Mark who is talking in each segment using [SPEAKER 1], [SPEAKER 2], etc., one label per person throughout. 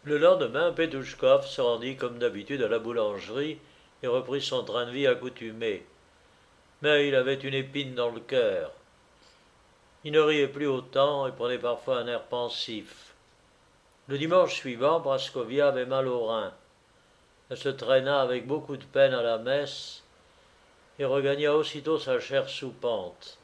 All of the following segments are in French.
[SPEAKER 1] Le lendemain, Petouchkov se rendit comme d'habitude à la boulangerie et reprit son train de vie accoutumé. Mais il avait une épine dans le cœur. Il ne riait plus autant et prenait parfois un air pensif. Le dimanche suivant, Praskovia avait mal au rein. Elle se traîna avec beaucoup de peine à la messe et regagna aussitôt sa chair soupante.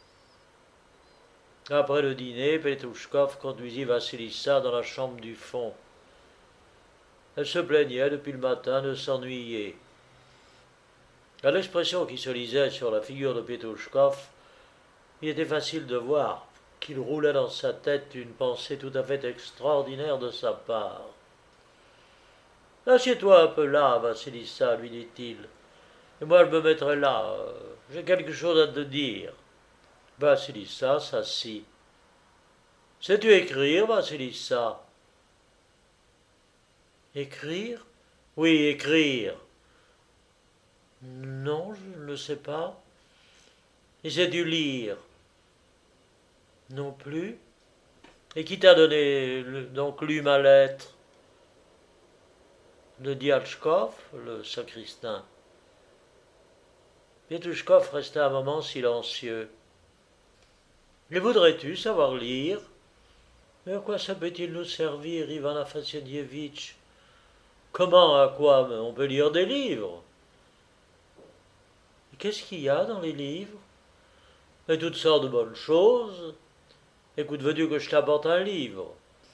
[SPEAKER 1] Après le dîner, Petouchkov conduisit Vassilissa dans la chambre du fond. Elle se plaignait depuis le matin de s'ennuyer. À l'expression qui se lisait sur la figure de Petouchkov, il était facile de voir qu'il roulait dans sa tête une pensée tout à fait extraordinaire de sa part. Assieds-toi un peu là, Vassilissa, lui dit-il, et moi je me mettrai là. J'ai quelque chose à te dire. Vassilissa s'assit. Sais-tu écrire, Vassilissa? Écrire? Oui, écrire. Non, je ne le sais pas. Et sais-tu lire? Non plus. Et qui t'a donné donc lu ma lettre? Le Diatchkov, le sacristain. Petouchkov resta un moment silencieux. Et voudrais-tu savoir lire? Mais à quoi ça peut-il nous servir, Ivan Afasyevitch? Comment, à quoi? On peut lire des livres. Et qu'est-ce qu'il y a dans les livres? Et toutes sortes de bonnes choses. Écoute, veux-tu que je t'apporte un livre?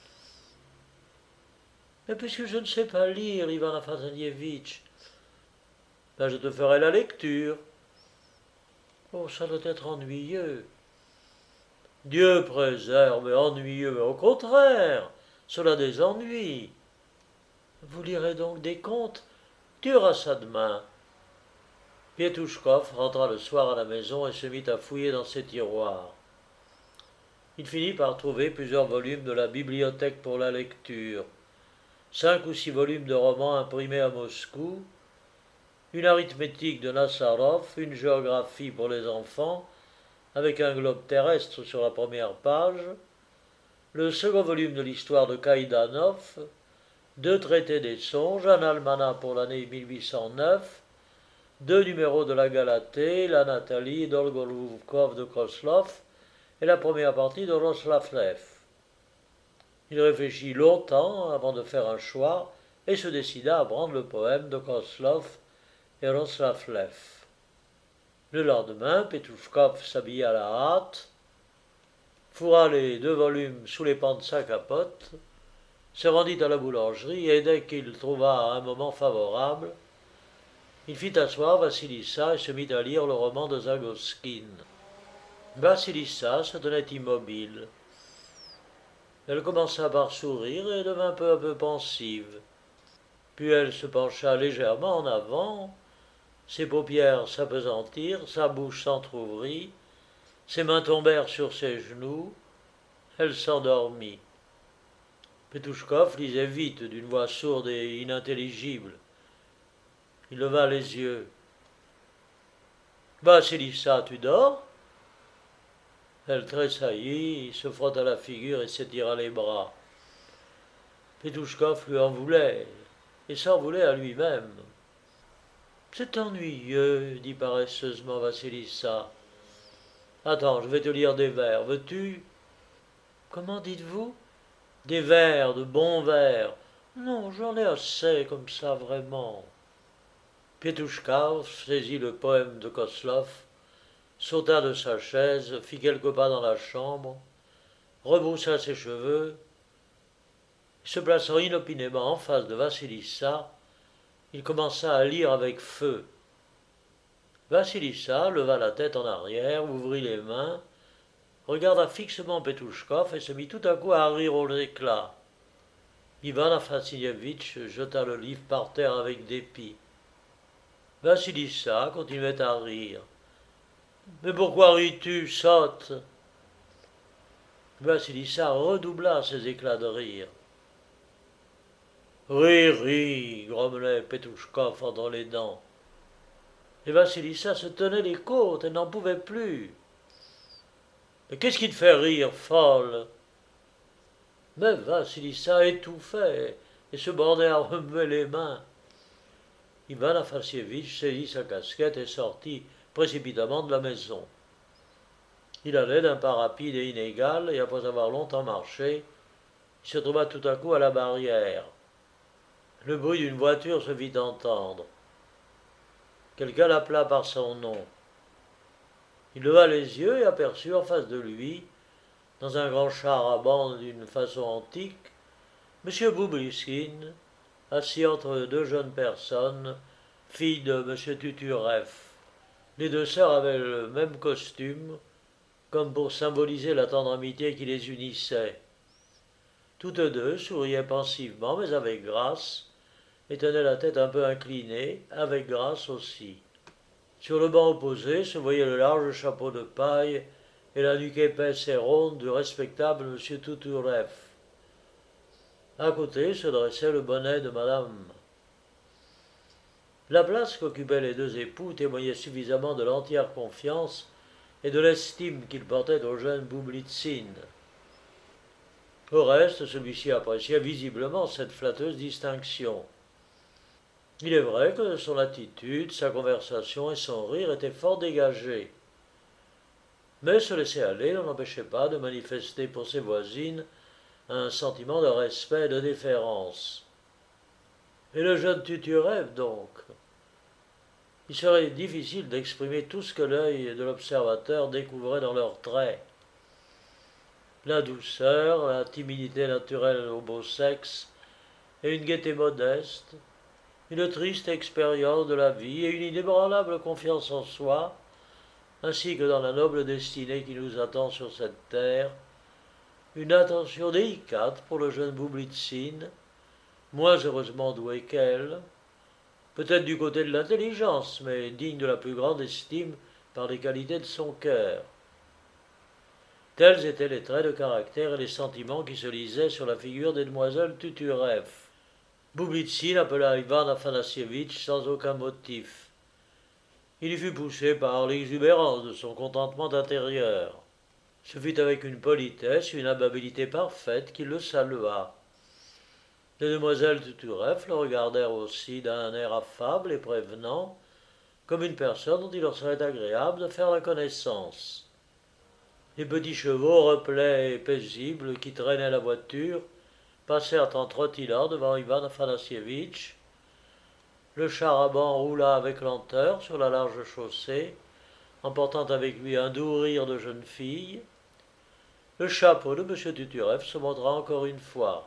[SPEAKER 1] Mais puisque je ne sais pas lire, Ivan Afasyevitch, ben je te ferai la lecture. Oh, ça doit être ennuyeux. Dieu préserve, mais ennuyeux, mais au contraire, cela des ennuis. Vous lirez donc des contes? Tu auras ça demain. Petouchkov rentra le soir à la maison et se mit à fouiller dans ses tiroirs. Il finit par trouver plusieurs volumes de la bibliothèque pour la lecture, 5 ou 6 volumes de romans imprimés à Moscou, une arithmétique de Nassarov, une géographie pour les enfants, avec un globe terrestre sur la première page, le second volume de l'histoire de Kaidanov, 2 traités des songes, un almanach pour l'année 1809, 2 numéros de la Galatée, la Nathalie d'Olgorukov de Koslov et la première partie de Roslavlev. Il réfléchit longtemps avant de faire un choix et se décida à prendre le poème de Koslov et Roslavlev. Le lendemain, Petouchkov s'habilla à la hâte, fourra les 2 volumes sous les pans de sa capote, se rendit à la boulangerie et dès qu'il trouva un moment favorable, il fit asseoir Vassilissa et se mit à lire le roman de Zagoskin. Vassilissa se tenait immobile. Elle commença par sourire et devint peu à peu pensive. Puis elle se pencha légèrement en avant, ses paupières s'appesantirent, sa bouche s'entr'ouvrit, ses mains tombèrent sur ses genoux, elle s'endormit. Petouchkov lisait vite, d'une voix sourde et inintelligible. Il leva les yeux. Vassilissa, tu dors? Elle tressaillit, se frotta la figure et s'étira les bras. Petouchkov lui en voulait, et s'en voulait à lui-même. C'est ennuyeux, dit paresseusement Vassilissa. Attends, je vais te lire des vers, veux-tu? Comment dites-vous? Des vers, de bons vers. Non, j'en ai assez comme ça, vraiment. Petouchkov saisit le poème de Koslov, sauta de sa chaise, fit quelques pas dans la chambre, rebroussa ses cheveux, et se plaçant inopinément en face de Vassilissa, il commença à lire avec feu. Vassilissa leva la tête en arrière, ouvrit les mains, regarda fixement Petouchkov et se mit tout à coup à rire aux éclats. Ivan Afasyevitch jeta le livre par terre avec dépit. Vassilissa continuait à rire. Mais pourquoi ris-tu, sotte? Vassilissa redoubla ses éclats de rire. Ris, grommelait Petouchkov entre les dents. Et Vassilissa se tenait les côtes, elle n'en pouvait plus. Mais qu'est-ce qui te fait rire, folle? Mais Vassilissa étouffait. et se bornait à remuer les mains. Ivan Afanassievitch saisit sa casquette et sortit précipitamment de la maison. Il allait d'un pas rapide et inégal, et après avoir longtemps marché, il se trouva tout à coup à la barrière. Le bruit d'une voiture se fit entendre. Quelqu'un l'appela par son nom. Il leva les yeux et aperçut en face de lui, dans un grand char à bancs d'une façon antique, M. Boubliskin, assis entre deux jeunes personnes, filles de M. Tutureff. Les deux sœurs avaient le même costume, comme pour symboliser la tendre amitié qui les unissait. Toutes deux souriaient pensivement, mais avec grâce, et tenaient la tête un peu inclinée, avec grâce aussi. Sur le banc opposé se voyait le large chapeau de paille et la nuque épaisse et ronde du respectable M. Tutureff. À côté se dressait le bonnet de Madame. La place qu'occupaient les deux époux témoignait suffisamment de l'entière confiance et de l'estime qu'ils portaient au jeune Boublitsine. Au reste, celui-ci appréciait visiblement cette flatteuse distinction. Il est vrai que son attitude, sa conversation et son rire étaient fort dégagés. Mais se laisser aller n'en empêchait pas de manifester pour ses voisines un sentiment de respect et de déférence. Et le jeune Tutureff, donc? Il serait difficile d'exprimer tout ce que l'œil de l'observateur découvrait dans leurs traits. La douceur, la timidité naturelle au beau sexe, et une gaieté modeste, une triste expérience de la vie et une inébranlable confiance en soi, ainsi que dans la noble destinée qui nous attend sur cette terre, une attention délicate pour le jeune Boublitsine, moins heureusement doué qu'elle, peut-être du côté de l'intelligence, mais digne de la plus grande estime par les qualités de son cœur. Tels étaient les traits de caractère et les sentiments qui se lisaient sur la figure des demoiselles Tutureff. Boublitsine appela Ivan Afanassievitch sans aucun motif. Il y fut poussé par l'exubérance de son contentement intérieur. Ce fut avec une politesse, une amabilité parfaite qu'il le salua. Les demoiselles Tutureff le regardèrent aussi d'un air affable et prévenant, comme une personne dont il leur serait agréable de faire la connaissance. Les petits chevaux replets et paisibles qui traînaient la voiture passèrent en trottinant devant Ivan Afanassievitch. Le char à bancs roula avec lenteur sur la large chaussée, emportant avec lui un doux rire de jeune fille. Le chapeau de M. Tutureff se montra encore une fois.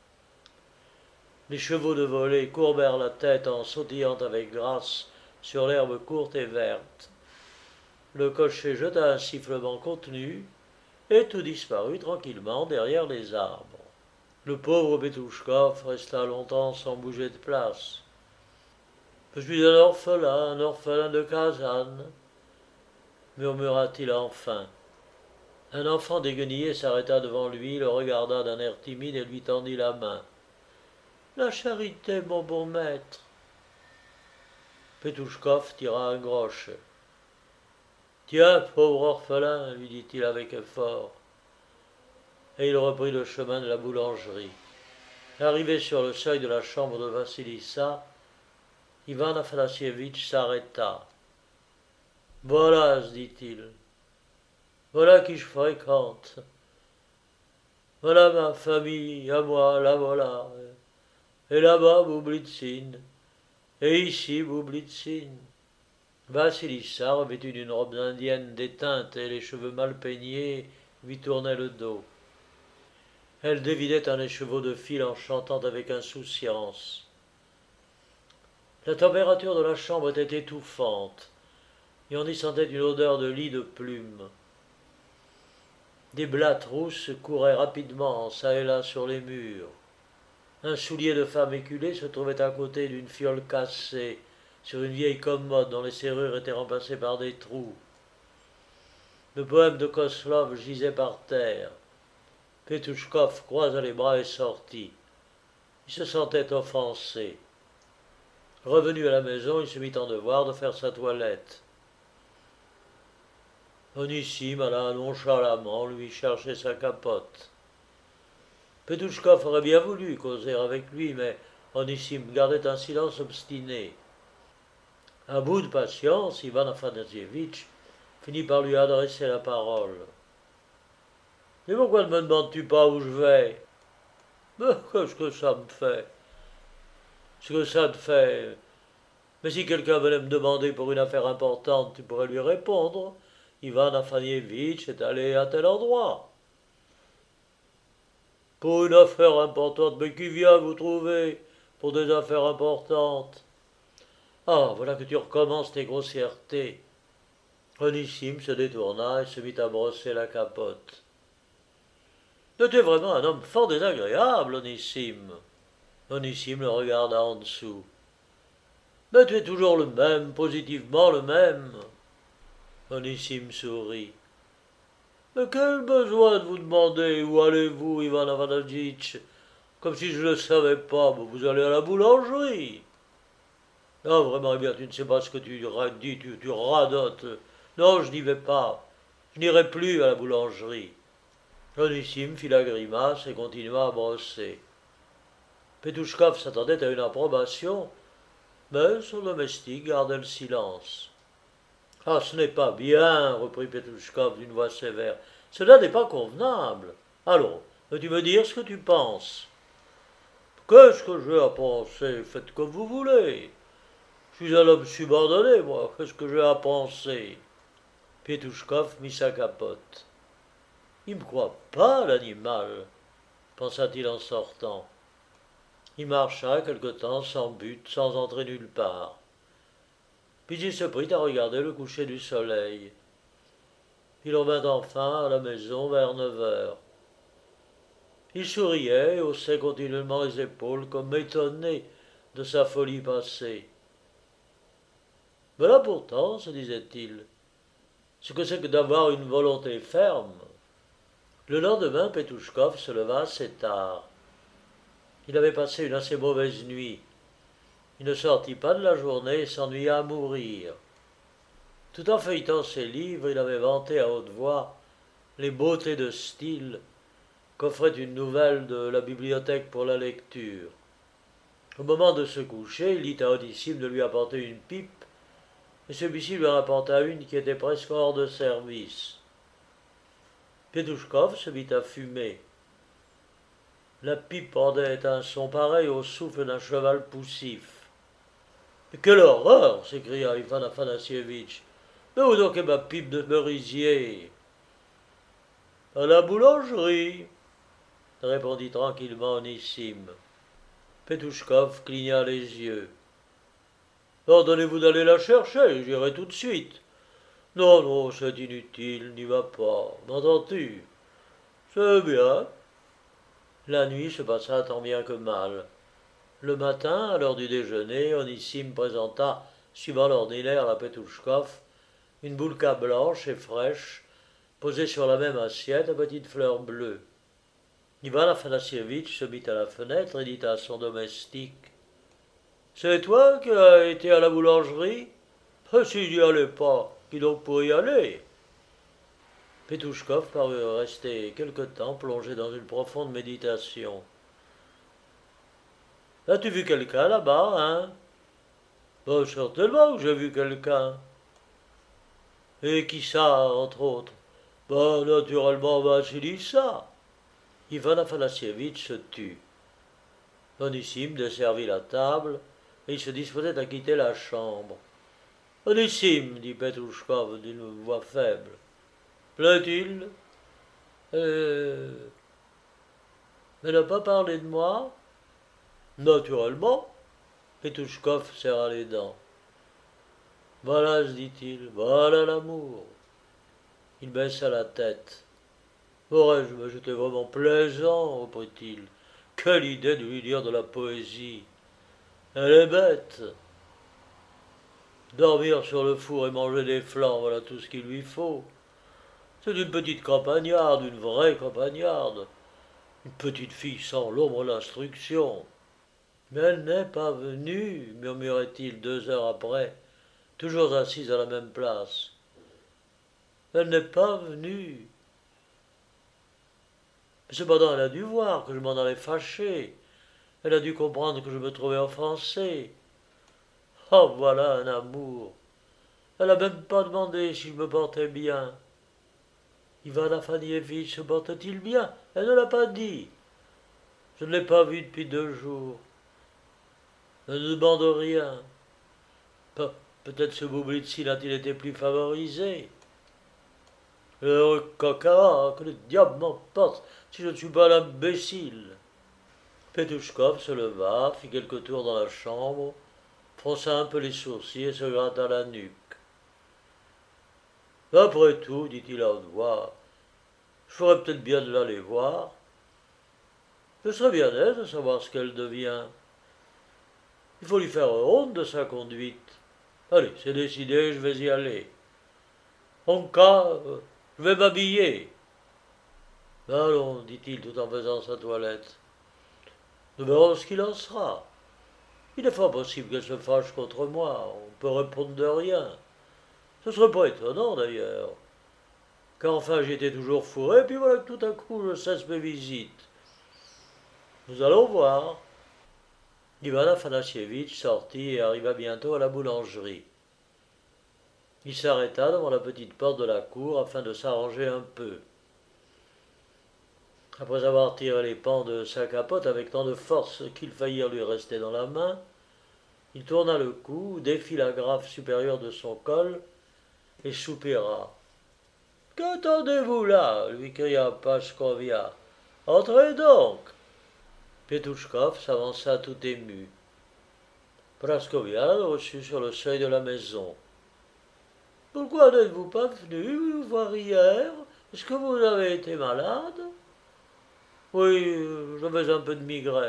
[SPEAKER 1] Les chevaux de volée courbèrent la tête en sautillant avec grâce sur l'herbe courte et verte. Le cocher jeta un sifflement contenu, et tout disparut tranquillement derrière les arbres. Le pauvre Petouchkov resta longtemps sans bouger de place. « Je suis un orphelin de Kazan, murmura-t-il enfin. Un enfant déguenillé s'arrêta devant lui, le regarda d'un air timide et lui tendit la main. « La charité, mon bon maître. » Petouchkov tira un grosch. « Tiens, pauvre orphelin, lui dit-il avec effort. Et il reprit le chemin de la boulangerie. Arrivé sur le seuil de la chambre de Vassilissa, Ivan Afanassievitch s'arrêta. « Voilà, se dit-il, voilà qui je fréquente. Voilà ma famille, à moi, la voilà. Et là-bas, Boublitsine. Et ici, Boublitsine. » Vassilissa, revêtue d'une robe indienne déteinte et les cheveux mal peignés, lui tournait le dos. Elle dévidait un écheveau de fil en chantant avec insouciance. La température de la chambre était étouffante, et on y sentait une odeur de lit de plumes. Des blattes rousses couraient rapidement, çà et là, sur les murs. Un soulier de femme éculé se trouvait à côté d'une fiole cassée, sur une vieille commode dont les serrures étaient remplacées par des trous. Le poème de Koslov gisait par terre. Petouchkov croisa les bras et sortit. Il se sentait offensé. Revenu à la maison, il se mit en devoir de faire sa toilette. Onissime alla nonchalamment lui chercher sa capote. Petouchkov aurait bien voulu causer avec lui, mais Onissime gardait un silence obstiné. À bout de patience, Ivan Afanasievitch finit par lui adresser la parole. « Et pourquoi ne me demandes-tu pas où je vais ?»« Mais qu'est-ce que ça me fait ?»« Ce que ça te fait. Mais si quelqu'un venait me demander pour une affaire importante, tu pourrais lui répondre. Ivan Afanievitch est allé à tel endroit. » « Pour une affaire importante, mais qui vient vous trouver pour des affaires importantes ?»« Ah, voilà que tu recommences tes grossièretés. » Onissime se détourna et se mit à brosser la capote. « Tu es vraiment un homme fort désagréable, Onissime. » Onissime le regarda en dessous. « Mais tu es toujours le même, positivement le même. » Onissime sourit. « Mais quel besoin de vous demander où allez-vous, Ivan Avanadjitch, comme si je ne le savais pas, mais vous allez à la boulangerie. » « Non, vraiment, eh bien, tu ne sais pas ce que tu dis, tu radotes. Non, je n'y vais pas. Je n'irai plus à la boulangerie. » Onissime fit la grimace et continua à brosser. Petouchkov s'attendait à une approbation, mais son domestique gardait le silence. « Ah, ce n'est pas bien, reprit Petouchkov d'une voix sévère. Cela n'est pas convenable. Allons, veux-tu me dire ce que tu penses ? » « Qu'est-ce que j'ai à penser ? Faites comme vous voulez. Je suis un homme subordonné, moi. Qu'est-ce que j'ai à penser ?» Petouchkov mit sa capote. « Il me croit pas, l'animal, pensa-t-il en sortant. Il marcha quelque temps sans but, sans entrer nulle part. Puis il se prit à regarder le coucher du soleil. Il revint enfin à la maison vers 9 heures. Il souriait et haussait continuellement les épaules comme étonné de sa folie passée. Mais là pourtant, se disait-il, ce que c'est que d'avoir une volonté ferme. Le lendemain, Petouchkov se leva assez tard. Il avait passé une assez mauvaise nuit. Il ne sortit pas de la journée et s'ennuya à mourir. Tout en feuilletant ses livres, il avait vanté à haute voix les beautés de style qu'offrait une nouvelle de la bibliothèque pour la lecture. Au moment de se coucher, il dit à Onissime de lui apporter une pipe, et celui-ci lui en apporta une qui était presque hors de service. Petouchkov se mit à fumer. La pipe rendait un son pareil au souffle d'un cheval poussif. « Mais quelle horreur !» s'écria Ivan Afanasievitch. « Mais où donc est ma pipe de merisier ?»« À la boulangerie, » répondit tranquillement Onissime. Petouchkov cligna les yeux. « Ordonnez-vous d'aller la chercher, j'irai tout de suite. »« Non, non, c'est inutile, n'y va pas, m'entends-tu ? » ?»« C'est bien. » La nuit se passa tant bien que mal. Le matin, à l'heure du déjeuner, Onissime présenta, suivant l'ordinaire à Petouchkov, une boulka blanche et fraîche, posée sur la même assiette à petites fleurs bleues. Ivan Afanasievitch se mit à la fenêtre et dit à son domestique : « C'est toi qui as été à la boulangerie ? Si j'y allais pas, qui donc pourrait y aller ?» Petouchkov parut rester quelque temps plongé dans une profonde méditation. « As-tu vu quelqu'un là-bas, hein ? » ?»« Ben, certainement que j'ai vu quelqu'un. »« Et qui ça, entre autres ? » ?»« Ben, naturellement, Vassilissa. » Ivan Afanasievitch se tut. Onissime desservit la table, et il se disposait à quitter la chambre. « Onissime, dit Petouchkov d'une voix faible. Plaît-il ? Elle n'a pas parlé de moi ? Naturellement. Petouchkov serra les dents. Voilà, se dit-il, voilà l'amour. Il baissa la tête. Aurais-je, mais j'étais vraiment plaisant, reprit-il. Quelle idée de lui dire de la poésie. Elle est bête. Dormir sur le four et manger des flancs, voilà tout ce qu'il lui faut. C'est une petite campagnarde, une vraie campagnarde. Une petite fille sans l'ombre d'instruction. Mais elle n'est pas venue, murmurait-il 2 heures après, toujours assise à la même place. Elle n'est pas venue. Mais cependant, elle a dû voir que je m'en allais fâcher. Elle a dû comprendre que je me trouvais offensé. Oh, voilà un amour. Elle n'a même pas demandé si je me portais bien. Ivan Afanievitch se porte-t-il bien? Elle ne l'a pas dit. Je ne l'ai pas vu depuis 2 jours. Elle ne demande rien. Peut-être ce Boublitsine a-t-il été plus favorisé. Le coquin, que le diable m'emporte si je ne suis pas l'imbécile. Petouchkov se leva, fit quelques tours dans la chambre, fronça un peu les sourcils et se gratta la nuque. Après tout, dit-il à haute voix, je ferais peut-être bien de l'aller voir. Je serais bien aise de savoir ce qu'elle devient. Il faut lui faire honte de sa conduite. Allez, c'est décidé, je vais y aller. En cas, je vais m'habiller. Allons, dit-il tout en faisant sa toilette. Nous verrons ce qu'il en sera. Il est fort possible qu'elle se fâche contre moi. On peut répondre de rien. Ce serait pas étonnant d'ailleurs. Car enfin j'étais toujours fourré, puis voilà que tout à coup je cesse mes visites. Nous allons voir. Ivan Afanassievitch sortit et arriva bientôt à la boulangerie. Il s'arrêta devant la petite porte de la cour afin de s'arranger un peu. Après avoir tiré les pans de sa capote avec tant de force qu'il faillirent lui rester dans la main, il tourna le cou, défit la graffe supérieure de son col et soupira. « Qu'attendez-vous là » lui cria Pashkovia. « Entrez donc !» Petouchkov s'avança tout ému. Praskovia le reçut sur le seuil de la maison. « Pourquoi n'êtes-vous pas venu nous voir hier? Est-ce que vous avez été malade ?»« Oui, j'avais un peu de migraine. »«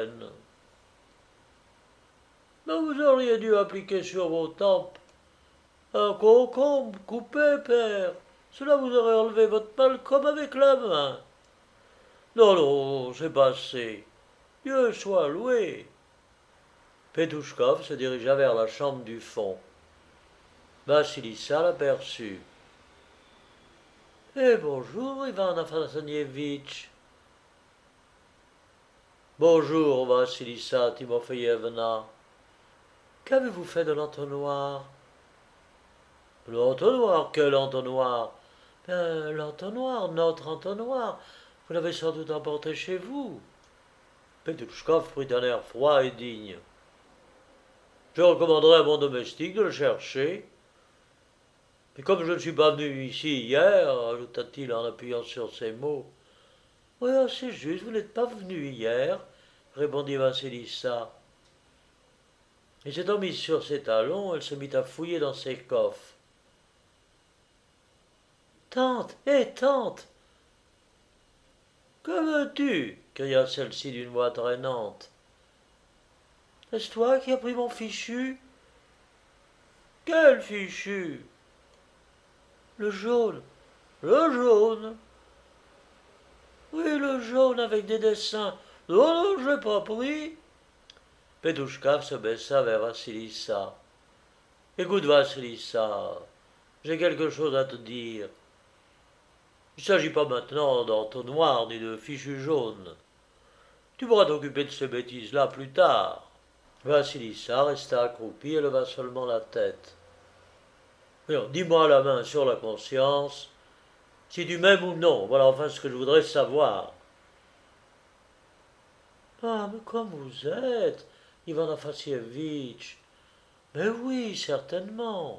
[SPEAKER 1] Mais vous auriez dû appliquer sur vos tempes un concombre coupé, père. Cela vous aurait enlevé votre mal comme avec la main. »« Non, non, c'est passé. Dieu soit loué. » Petouchkov se dirigea vers la chambre du fond. Vassilissa l'aperçut. « Eh bonjour, Ivan Afanassievitch. »« Bonjour, Vassilissa Timofeïevna. Qu'avez-vous fait de l'entonnoir ?»« L'entonnoir? Quel entonnoir ?»« L'entonnoir, notre entonnoir. Vous l'avez sans doute emporté chez vous. » Petouchkov prit un air froid et digne. « Je recommanderai à mon domestique de le chercher. Mais comme je ne suis pas venu ici hier, ajouta-t-il en appuyant sur ces mots. « Oui, c'est juste, vous n'êtes pas venu hier, répondit Vassilissa. Et s'étant mise sur ses talons, elle se mit à fouiller dans ses coffres. « Tante, tante !»« Que veux-tu » cria celle-ci d'une voix traînante. « Est-ce toi qui as pris mon fichu ?»« Quel fichu ?»« Le jaune. »« Le jaune ?»« Oui, le jaune avec des dessins. »« Non, non, je l'ai pas pris. » Petouchkov se baissa vers Vassilissa. « Écoute, Vassilissa, j'ai quelque chose à te dire. Il ne s'agit pas maintenant d'entonnoir ni de fichu jaune. Tu pourras t'occuper de ces bêtises-là plus tard. » Vassilissa resta accroupie et leva seulement la tête. « Dis-moi la main sur la conscience, si tu m'aimes ou non, voilà enfin ce que je voudrais savoir. »« Ah, mais comme vous êtes, Ivan Afanassievitch. Mais oui, certainement. »«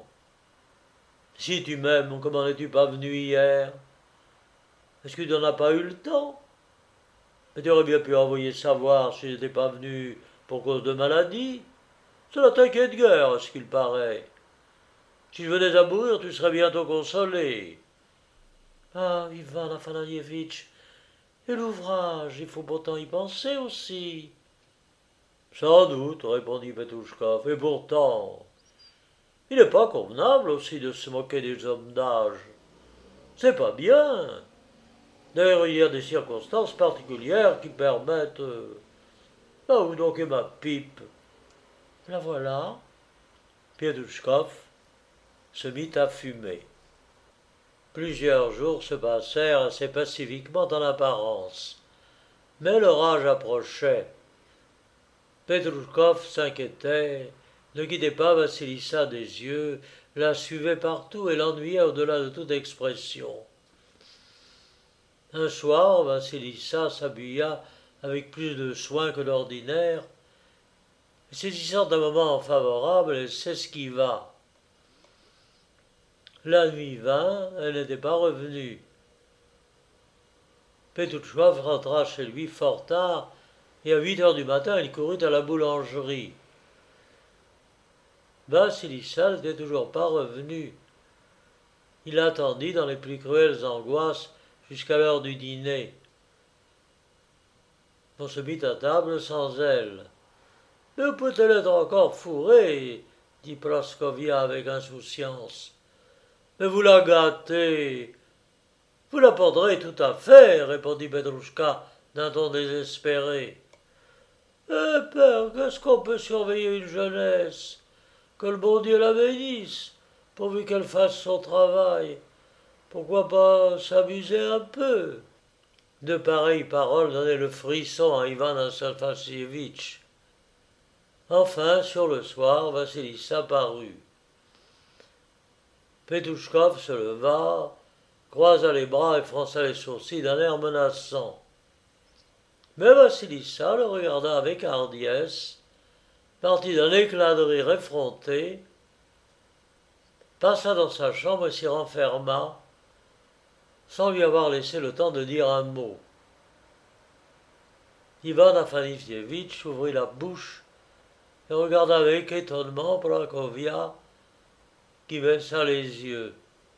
[SPEAKER 1] Si tu m'aimes, comment n'es-tu pas venu hier? Est-ce que tu n'en as pas eu le temps? Mais tu aurais bien pu envoyer savoir si je n'étais pas venu pour cause de maladie. Cela t'inquiète guère, à ce qu'il paraît. Si je venais à mourir, tu serais bientôt consolé. »« Ah, Ivan Afanassievitch, et l'ouvrage, il faut pourtant y penser aussi. »« Sans doute, répondit Petouchkov, et pourtant, il n'est pas convenable aussi de se moquer des hommes d'âge. C'est pas bien. D'ailleurs, il y a des circonstances particulières qui permettent... Ah, où donc est ma pipe? La voilà. » Petouchkov se mit à fumer. Plusieurs jours se passèrent assez pacifiquement en apparence. Mais l'orage approchait. Petrouchkov s'inquiétait, ne quittait pas Vassilissa des yeux, la suivait partout et l'ennuyait au-delà de toute expression. Un soir, Vassilissa s'habilla avec plus de soin que d'ordinaire, et saisissant un moment favorable, elle s'esquiva. La nuit vint, elle n'était pas revenue. Petrouchkov rentra chez lui fort tard, et à 8 heures du matin, il courut à la boulangerie. Vassilissa n'était toujours pas revenu. Il attendit dans les plus cruelles angoisses jusqu'à l'heure du dîner. On se mit à table sans elle. « Mais peut-elle être encore fourrée ?» dit Praskovia avec insouciance. « Mais vous la gâtez. Vous la porterez tout à fait, répondit Petrouchka d'un ton désespéré. Eh père, qu'est-ce qu'on peut surveiller une jeunesse? Que le bon Dieu la bénisse, pourvu qu'elle fasse son travail. Pourquoi pas s'amuser un peu? De pareilles paroles donnaient le frisson à Ivan Afanasievitch. Enfin, sur le soir, Vassilissa parut. Petouchkov se leva, croisa les bras et fronça les sourcils d'un air menaçant. Mais Vassilissa le regarda avec hardiesse, partit d'un éclat de rire effronté, passa dans sa chambre et s'y renferma, sans lui avoir laissé le temps de dire un mot. Ivan Afanasievitch ouvrit la bouche et regarda avec étonnement Prokofia, qui baissa les yeux.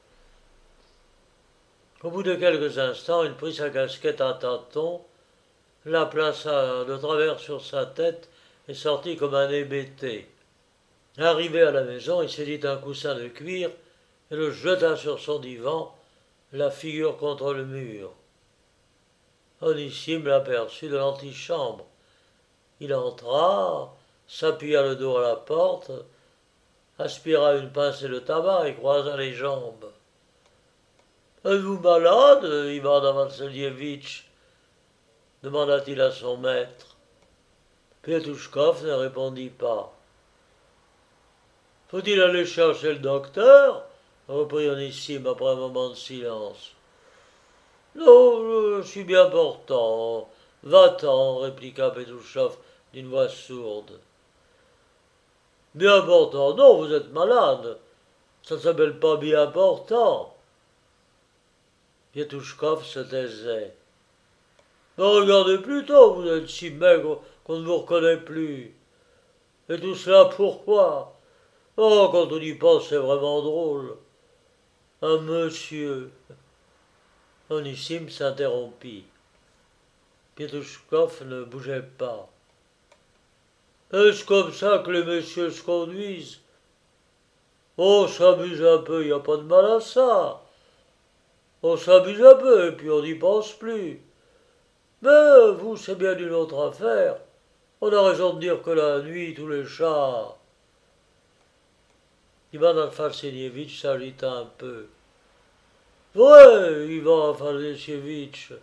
[SPEAKER 1] Au bout de quelques instants, il prit sa casquette à tâtons, la plaça de travers sur sa tête et sortit comme un hébété. Arrivé à la maison, il saisit un coussin de cuir et le jeta sur son divan, la figure contre le mur. Onissime l'aperçut de l'antichambre. Il entra, s'appuya le dos à la porte, aspira une pincée de tabac et croisa les jambes. « Êtes-vous malade, Ivan Vassilievitch ?» demanda-t-il à son maître. Petouchkov ne répondit pas. « Faut-il aller chercher le docteur ?» reprit Onissime après un moment de silence. « Non, je suis bien portant. Va-t'en, répliqua Petouchkov d'une voix sourde. « Bien portant, non, vous êtes malade. Ça ne s'appelle pas bien portant. » Petouchkov se taisait. « Mais regardez plutôt, vous êtes si maigre qu'on ne vous reconnaît plus. Et tout cela pourquoi? Oh, quand on y pense, c'est vraiment drôle. Un monsieur. » Onissime s'interrompit. Petouchkov ne bougeait pas. « Est-ce comme ça que les messieurs se conduisent? On s'amuse un peu, il n'y a pas de mal à ça. On s'amuse un peu et puis on n'y pense plus. Mais vous, c'est bien une autre affaire. On a raison de dire que la nuit, tous les chats. » Ivan Afanasievitch s'agita un peu. « Vrai, Ivan Afanasievitch.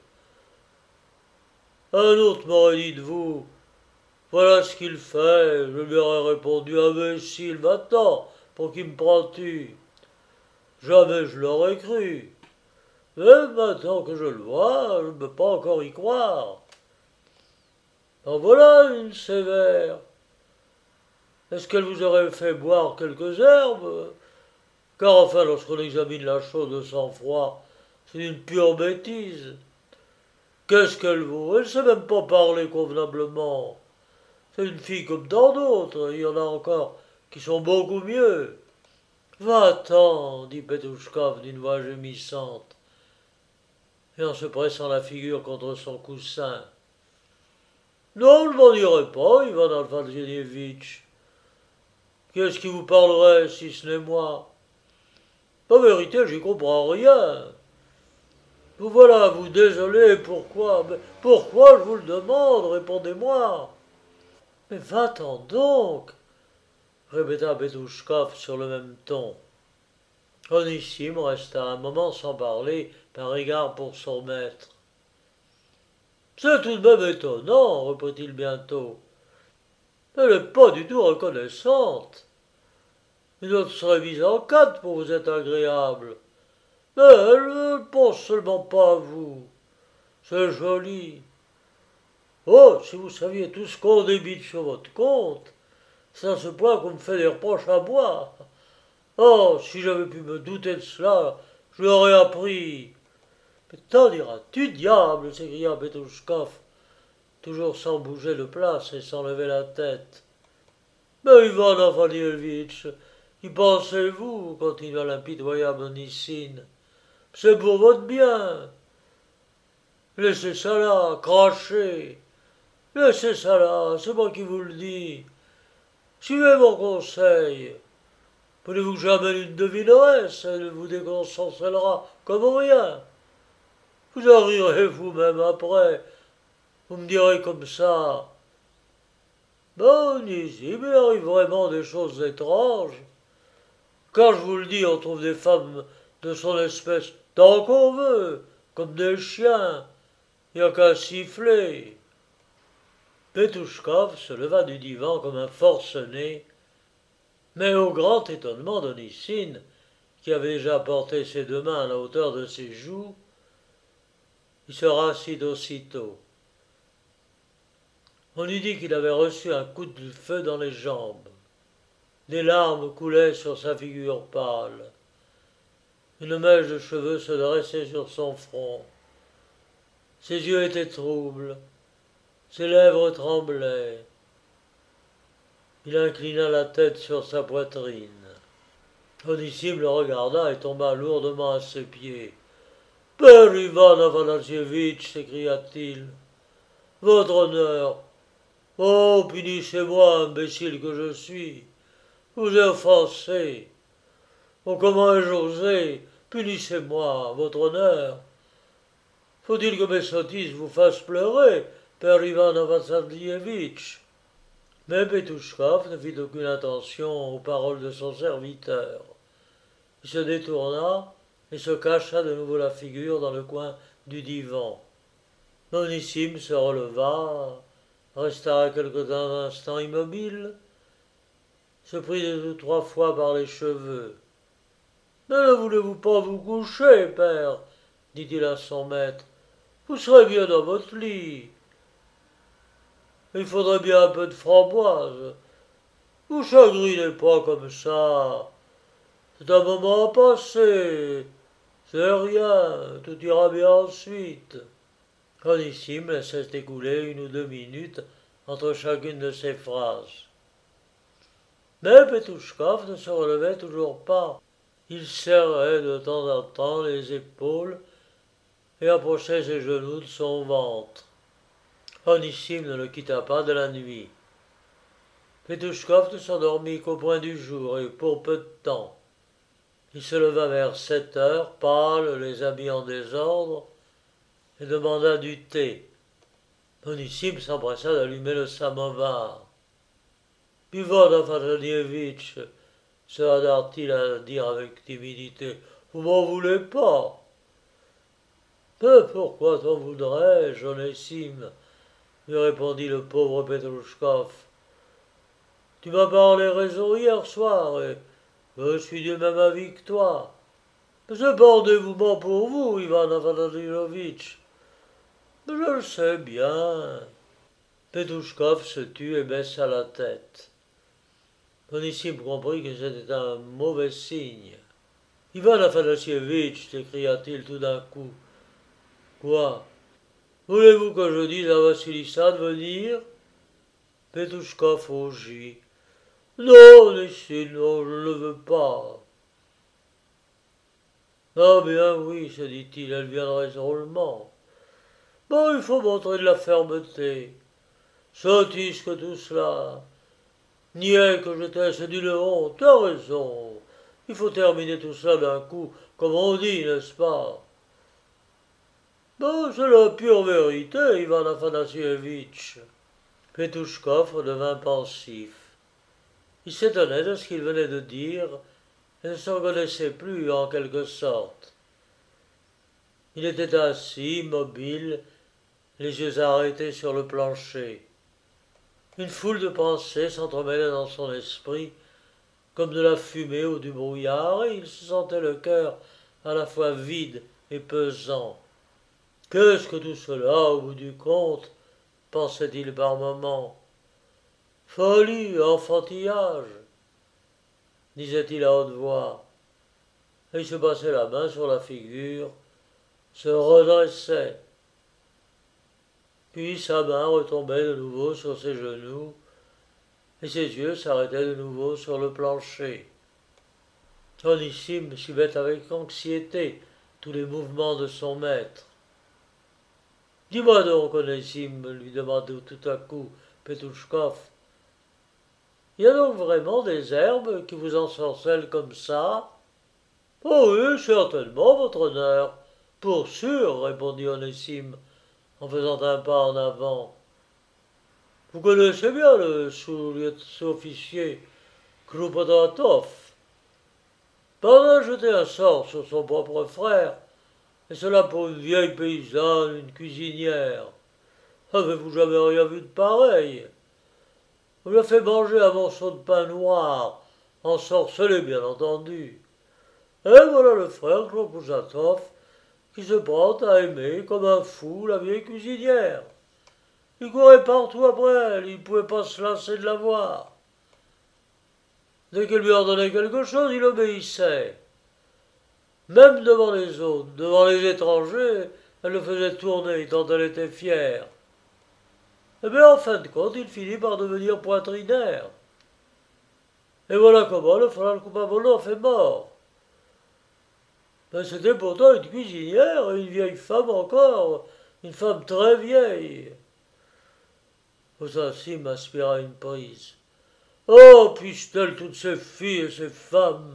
[SPEAKER 1] Un autre m'aurait dit de vous. Voilà ce qu'il fait. Je lui aurais répondu, imbécile, va-t'en, pour qui me prends-tu? Jamais je l'aurais cru. Mais maintenant que je le vois, je ne peux pas encore y croire. En voilà une sévère. Est-ce qu'elle vous aurait fait boire quelques herbes? Car enfin, lorsqu'on examine la chose de sang-froid, c'est une pure bêtise. Qu'est-ce qu'elle vaut? Elle ne sait même pas parler convenablement. C'est une fille comme tant d'autres, il y en a encore qui sont beaucoup mieux. Va-t'en, dit Petouchkov d'une voix gémissante, et en se pressant la figure contre son coussin. Non, je ne m'en irai pas, Ivan Afanasievitch. Qu'est-ce qui vous parlerait si ce n'est moi? En vérité, j'y comprends rien. Vous voilà, vous désolez, pourquoi? Mais pourquoi, je vous le demande, répondez-moi. Mais va-t'en donc, répéta Petouchkov sur le même ton. Onissime resta un moment sans parler, par égard pour son maître. C'est tout de même étonnant, reprit-il bientôt. Elle n'est pas du tout reconnaissante. Une autre serait mise en quatre pour vous être agréable. Mais elle ne pense seulement pas à vous. C'est joli. Oh, si vous saviez tout ce qu'on débite sur votre compte, c'est à ce point qu'on me fait des reproches à moi. Oh, si j'avais pu me douter de cela, je l'aurais appris. Mais t'en diras-tu, diable, s'écria Petouchkov, toujours sans bouger de place et sans lever la tête. Mais Ivan Afanievitch, y pensez-vous, continua l'impitoyable Onissine. C'est pour votre bien. Laissez ça là, crachez. Laissez ça là, c'est moi qui vous le dis. Suivez mon conseil. Prenez-vous que j'amène une devineresse, elle vous déconseillera comme rien. Vous en rirez vous-même après. Vous me direz comme ça. Bon, ici, mais il arrive vraiment des choses étranges. Quand je vous le dis, on trouve des femmes de son espèce tant qu'on veut, comme des chiens. Il n'y a qu'à siffler. Petouchkov se leva du divan comme un forcené, mais au grand étonnement d'Onissine, qui avait déjà porté ses deux mains à la hauteur de ses joues, il se rassit aussitôt. On eût dit qu'il avait reçu un coup de feu dans les jambes. Des larmes coulaient sur sa figure pâle. Une mèche de cheveux se dressait sur son front. Ses yeux étaient troubles. Ses lèvres tremblaient. Il inclina la tête sur sa poitrine. Onissime le regarda et tomba lourdement à ses pieds. « Père Ivan Afanasievitch, s'écria-t-il, votre honneur. Oh, punissez-moi, imbécile que je suis. Vous ai offensé. Oh, comment ai-je osé? Punissez-moi, votre honneur. Faut-il que mes sottises vous fassent pleurer, père Ivan Afanasievitch? » Mais Petouchkov ne fit aucune attention aux paroles de son serviteur. Il se détourna et se cacha de nouveau la figure dans le coin du divan. Onissime se releva, resta quelque instant immobile, se prit deux ou trois fois par les cheveux. « Mais ne voulez-vous pas vous coucher, père ?» dit-il à son maître. « Vous serez bien dans votre lit. Il faudrait bien un peu de framboise. Vous chagrinez pas comme ça. C'est un moment à passer. C'est rien, tout ira bien ensuite. » Onissime laissait écouler une ou deux minutes entre chacune de ces phrases. Mais Petouchkov ne se relevait toujours pas. Il serrait de temps en temps les épaules et approchait ses genoux de son ventre. Onissime ne le quitta pas de la nuit. Petouchkov ne s'endormit qu'au point du jour et pour peu de temps. Il se leva vers 7 heures, pâle, les habits en désordre, et demanda du thé. Onissime s'empressa d'allumer le samovar. « Ivan Afanievitch, se hasarda-t-il à dire avec timidité, vous m'en voulez pas? Mais pourquoi t'en voudrais-je, Onissime? Lui répondit le pauvre Petouchkov. Tu m'as parlé raison hier soir, et je suis du même avis que toi. Mais c'est pas un dévouement pour vous, Ivan Afanievitch. Mais je le sais bien. Petouchkov se tut et baissa la tête. Onissime comprit que c'était un mauvais signe. Ivan Afanassievitch, s'écria-t-il tout d'un coup. Quoi? Voulez-vous que je dise à Vassilissa de venir? Petouchkov rougit. Non, Onissime, non, je ne le veux pas. Ah bien oui, se dit-il, elle viendrait drôlement. Bon, il faut montrer de la fermeté. Sottise que tout cela. Niais que j'étais, c'est d'une honte, t'as raison. Il faut terminer tout ça d'un coup, comme on dit, n'est-ce pas? Ben, c'est la pure vérité, Ivan Afanassievitch. Petouchkov redevint pensif. Il s'étonnait de ce qu'il venait de dire et ne se reconnaissait plus en quelque sorte. Il était assis, immobile, les yeux arrêtés sur le plancher. Une foule de pensées s'entremêlait dans son esprit, comme de la fumée ou du brouillard, et il se sentait le cœur à la fois vide et pesant. Qu'est-ce que tout cela, au bout du compte, pensait-il par moments. Folie, enfantillage, disait-il à haute voix, et il se passait la main sur la figure, se redressait. Puis sa main retombait de nouveau sur ses genoux, et ses yeux s'arrêtaient de nouveau sur le plancher. Onissime suivait avec anxiété tous les mouvements de son maître. Dis-moi donc, Onissime, lui demanda tout à coup Petouchkov, il y a donc vraiment des herbes qui vous ensorcellent comme ça? Oh oui, certainement, votre honneur. Pour sûr, répondit Onissime, en faisant un pas en avant. Vous connaissez bien le sous-officier Krupodatov. Pendant jeter un sort sur son propre frère, et cela pour une vieille paysanne, une cuisinière. Avez-vous jamais rien vu de pareil? On lui a fait manger un morceau de pain noir, ensorcelé bien entendu. Et voilà le frère Kropojatov qui se prend à aimer comme un fou la vieille cuisinière. Il courait partout après elle, il ne pouvait pas se lasser de la voir. Dès qu'elle lui ordonnait quelque chose, il obéissait. Même devant les autres, devant les étrangers, elle le faisait tourner tant elle était fière. Eh bien, en fin de compte, il finit par devenir poitrinaire. Et voilà comment le frère Kupavolov est mort. Mais c'était pourtant une cuisinière, une vieille femme encore, une femme très vieille. Osassim aspira une prise. Oh, puissent-elles toutes ces filles et ces femmes?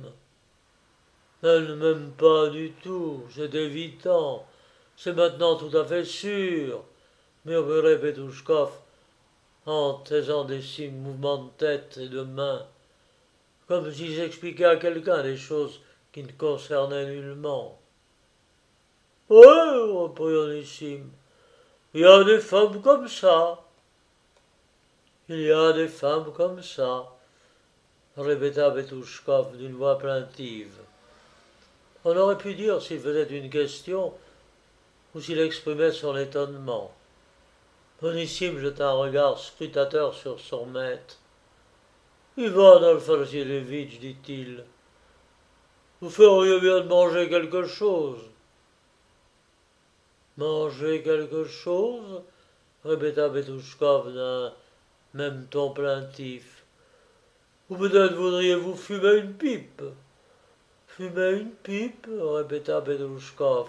[SPEAKER 1] Elles ne m'aiment pas du tout, c'est évident, c'est maintenant tout à fait sûr, murmurait Petouchkov en taisant des signes mouvements de tête et de main, comme s'il expliquait à quelqu'un des choses qui ne concernaient nullement. Oui, reprit Onissime, il y a des femmes comme ça. Il y a des femmes comme ça, répéta Petouchkov d'une voix plaintive. On aurait pu dire s'il faisait une question ou s'il exprimait son étonnement. Onissime jeta un regard scrutateur sur son maître. Ivan Alphonsievitch, dit-il, vous feriez bien de manger quelque chose. Manger quelque chose? Répéta Petouchkov d'un même ton plaintif. Ou peut-être voudriez-vous fumer une pipe? Fumer une pipe? Répéta Petouchkov.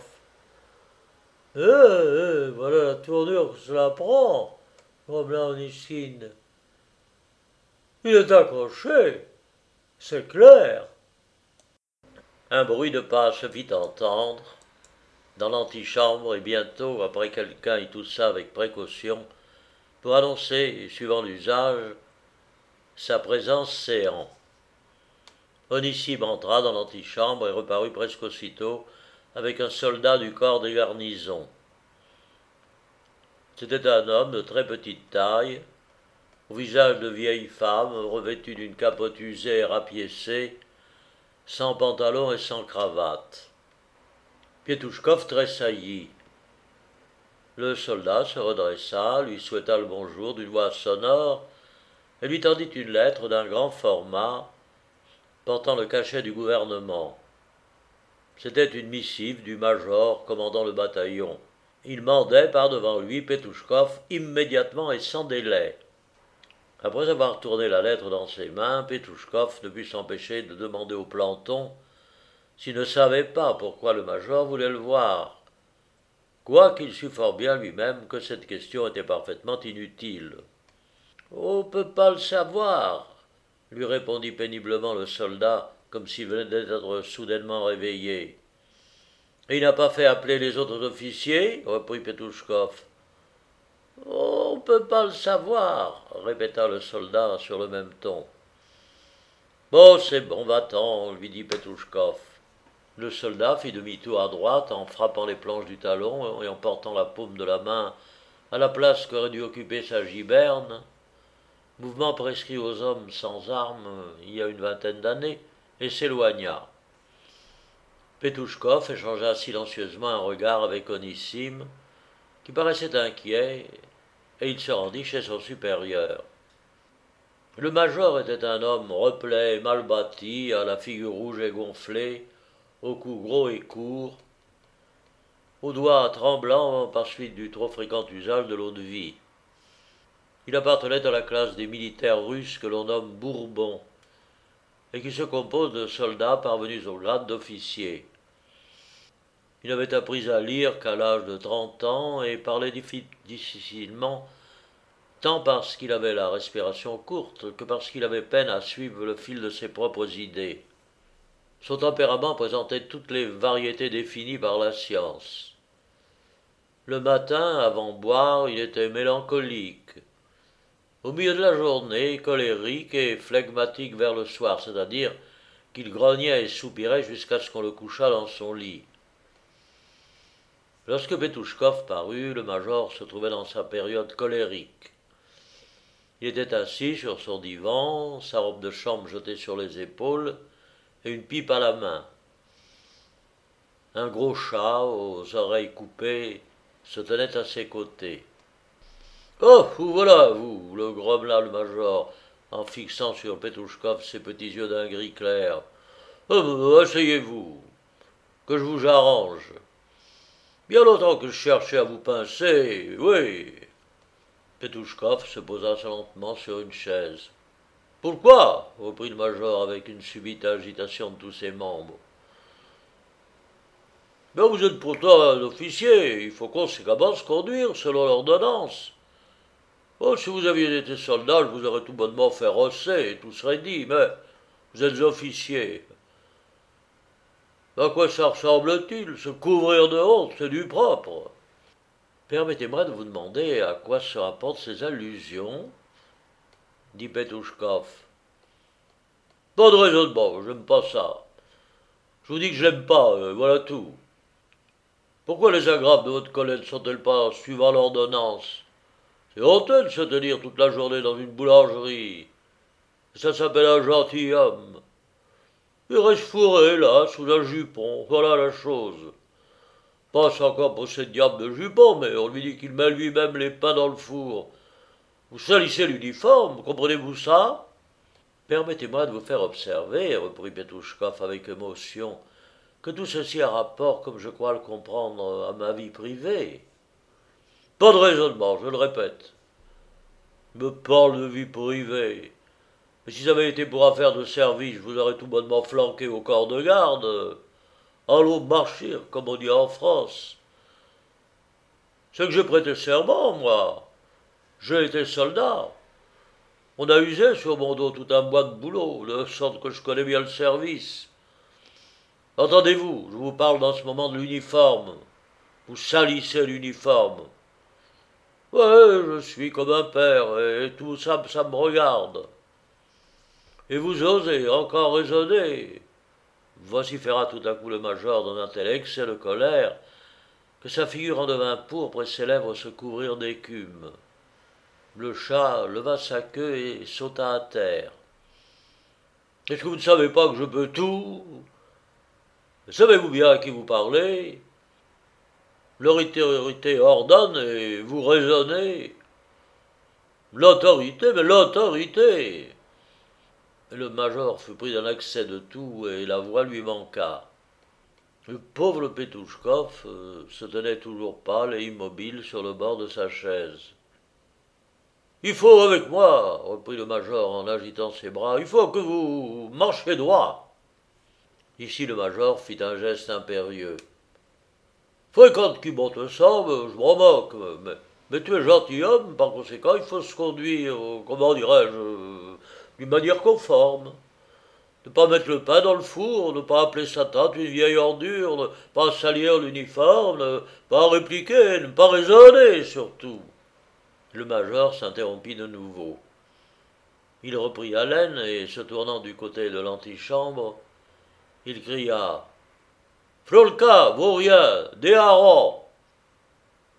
[SPEAKER 1] Voilà la tournure que cela prend, grommela Onissime. Il est accroché, c'est clair. Un bruit de pas se fit entendre dans l'antichambre et bientôt, après quelqu'un y toussa avec précaution pour annoncer, suivant l'usage, sa présence séant. Onissime entra dans l'antichambre et reparut presque aussitôt avec un soldat du corps des garnisons. C'était un homme de très petite taille, au visage de vieille femme, revêtu d'une capote usée et rapiécée, sans pantalon et sans cravate. Petouchkov tressaillit. Le soldat se redressa, lui souhaita le bonjour d'une voix sonore et lui tendit une lettre d'un grand format portant le cachet du gouvernement. C'était une missive du major commandant le bataillon. Il mandait par devant lui Petouchkov immédiatement et sans délai. Après avoir tourné la lettre dans ses mains, Petouchkov ne put s'empêcher de demander au planton s'il ne savait pas pourquoi le major voulait le voir, quoiqu'il sût fort bien lui-même que cette question était parfaitement inutile. « On ne peut pas le savoir, » lui répondit péniblement le soldat, comme s'il venait d'être soudainement réveillé. « Et il n'a pas fait appeler les autres officiers » reprit Petouchkov. « On ne peut pas le savoir, » répéta le soldat sur le même ton. « Bon, c'est bon, va-t'en, » lui dit Petouchkov. Le soldat fit demi-tour à droite en frappant les planches du talon et en portant la paume de la main à la place qu'aurait dû occuper sa giberne, mouvement prescrit aux hommes sans armes il y a une vingtaine d'années, et s'éloigna. Petouchkov échangea silencieusement un regard avec Onissime, qui paraissait inquiet, et il se rendit chez son supérieur. Le major était un homme replet et mal bâti, à la figure rouge et gonflée, au cou gros et court, aux doigts tremblants par suite du trop fréquent usage de l'eau-de-vie. Il appartenait à la classe des militaires russes que l'on nomme Bourbons, et qui se compose de soldats parvenus au grade d'officier. Il n'avait appris à lire qu'à l'âge de 30 ans et parlait difficilement, tant parce qu'il avait la respiration courte que parce qu'il avait peine à suivre le fil de ses propres idées. Son tempérament présentait toutes les variétés définies par la science. Le matin, avant boire, il était mélancolique. Au milieu de la journée, colérique et flegmatique vers le soir, c'est-à-dire qu'il grognait et soupirait jusqu'à ce qu'on le couchât dans son lit. Lorsque Petouchkov parut, le major se trouvait dans sa période colérique. Il était assis sur son divan, sa robe de chambre jetée sur les épaules et une pipe à la main. Un gros chat, aux oreilles coupées, se tenait à ses côtés. « Oh, vous voilà, vous !» le grommela le major, en fixant sur Petouchkov ses petits yeux d'un gris clair. « Asseyez-vous, que je vous arrange. Bien longtemps que je cherchais à vous pincer, oui. » Petouchkov se posa lentement sur une chaise. « Pourquoi ?» reprit le major avec une subite agitation de tous ses membres. « Ben vous êtes pourtant un officier, il faut conséquemment se conduire selon l'ordonnance. Oh, si vous aviez été soldat, je vous aurais tout bonnement fait rosser et tout serait dit, mais vous êtes officier. À quoi ça ressemble-t-il? Se couvrir de honte, c'est du propre. » Permettez-moi de vous demander à quoi se rapportent ces allusions, dit Petouchkov. Pas de raisonnement, j'aime pas ça. Je vous dis que je l'aime pas, voilà tout. Pourquoi les agrafes de votre collègue ne sont-elles pas suivant l'ordonnance? C'est honteux de se tenir toute la journée dans une boulangerie. Ça s'appelle un gentilhomme. Il reste fourré, là, sous un jupon, voilà la chose. Passe encore pour cette diable de jupon, mais on lui dit qu'il met lui-même les pains dans le four. Vous salissez l'uniforme, comprenez-vous ça? Permettez-moi de vous faire observer, reprit Petouchkov avec émotion, que tout ceci a rapport, comme je crois le comprendre, à ma vie privée. Pas de raisonnement, je le répète. Il me parle de vie privée. Mais si ça avait été pour affaire de service, je vous aurais tout bonnement flanqué au corps de garde. Allô marchir, comme on dit en France. C'est que j'ai prêté serment, moi. J'ai été soldat. On a usé sur mon dos tout un mois de boulot, de sorte que je connais bien le service. Entendez-vous, je vous parle dans ce moment de l'uniforme. Vous salissez l'uniforme. Ouais, je suis comme un père, et tout ça, ça me regarde. Et vous osez encore raisonner, vociféra tout à coup le major dans un tel excès de colère que sa figure en devint pourpre et ses lèvres se couvrirent d'écume. Le chat leva sa queue et sauta à terre. « Est-ce que vous ne savez pas que je peux tout? Savez-vous bien à qui vous parlez? L'autorité ordonne et vous raisonnez. L'autorité, mais l'autorité !» Le major fut pris d'un accès de toux et la voix lui manqua. Le pauvre Petouchkov se tenait toujours pâle et immobile sur le bord de sa chaise. « Il faut avec moi, reprit le major en agitant ses bras, il faut que vous marchiez droit. » Ici le major fit un geste impérieux. « Fréquente qui bon te semble, je m'en moque, mais tu es gentilhomme, par conséquent il faut se conduire, comment dirais-je, d'une manière conforme. Ne pas mettre le pain dans le four, ne pas appeler sa tante une vieille ordure, ne pas salir l'uniforme, ne pas répliquer, ne pas raisonner surtout. » Le major s'interrompit de nouveau. Il reprit haleine et, se tournant du côté de l'antichambre, il cria « Frolka, vaut rien, des harengs !»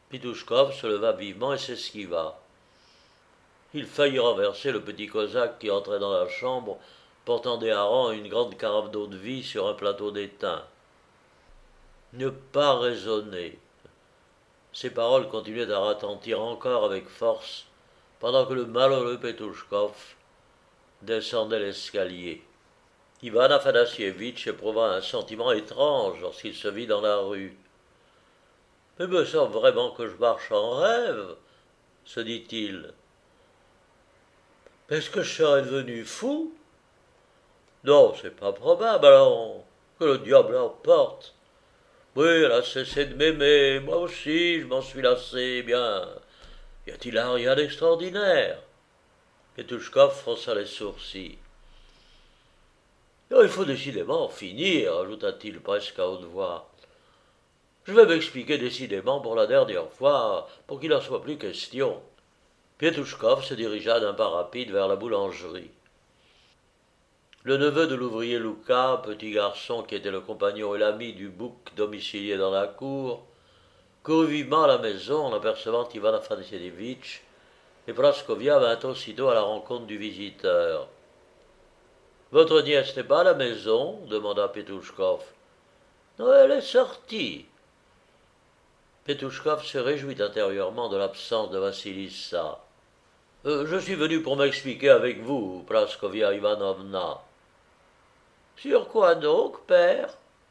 [SPEAKER 1] Pitouchkov se leva vivement et s'esquiva. Il faillit renverser le petit cosaque qui entrait dans la chambre, portant des harengs et une grande carafe d'eau-de-vie sur un plateau d'étain. Ne pas raisonner. Ces paroles continuaient à retentir encore avec force, pendant que le malheureux Petouchkov descendait l'escalier. Ivan Afanassievitch éprouva un sentiment étrange lorsqu'il se vit dans la rue. « Mais me semble vraiment que je marche en rêve, se dit-il. Est-ce que je serais devenu fou? Non, c'est pas probable, alors que le diable emporte. Oui, elle a cessé de m'aimer, moi aussi, je m'en suis lassé, bien. Y a-t-il là rien d'extraordinaire? Petouchkov fronça les sourcils. Oh, il faut décidément en finir, ajouta-t-il presque à haute voix. Je vais m'expliquer décidément pour la dernière fois, pour qu'il n'en soit plus question. Petouchkov se dirigea d'un pas rapide vers la boulangerie. Le neveu de l'ouvrier Louka, petit garçon qui était le compagnon et l'ami du bouc domicilié dans la cour, courut vivement à la maison en apercevant Ivan Afanassievitch, et Praskovia vint aussitôt à la rencontre du visiteur. « Votre nièce n'est pas à la maison » demanda Petouchkov. « Non, elle est sortie. » Petouchkov se réjouit intérieurement de l'absence de Vassilissa. Je suis venu pour m'expliquer avec vous, Praskovia Ivanovna. »« Sur quoi donc, père ?»«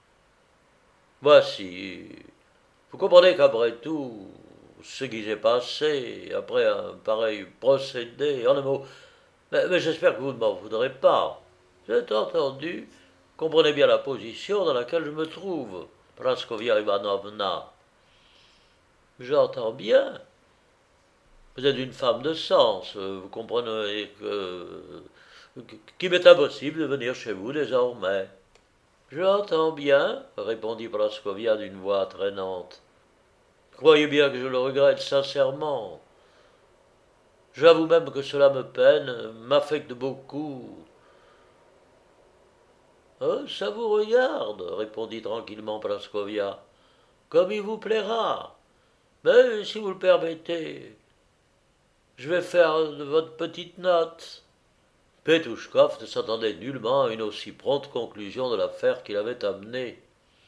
[SPEAKER 1] Voici. Vous comprenez qu'après tout, ce qui s'est passé, après un pareil procédé, en un mot, mais j'espère que vous ne m'en voudrez pas. J'ai entendu, comprenez bien la position dans laquelle je me trouve, Praskovia Ivanovna. »« J'entends bien. Vous êtes une femme de sens, vous comprenez qu'il m'est impossible de venir chez vous désormais. »« J'entends bien, répondit Praskovia d'une voix traînante. Croyez bien que je le regrette sincèrement. J'avoue même que cela me peine, m'affecte beaucoup. »« Oh, ça vous regarde, répondit tranquillement Praskovia. Comme il vous plaira. Mais si vous le permettez, je vais faire de votre petite note. » Petouchkov ne s'attendait nullement à une aussi prompte conclusion de l'affaire qu'il avait amenée.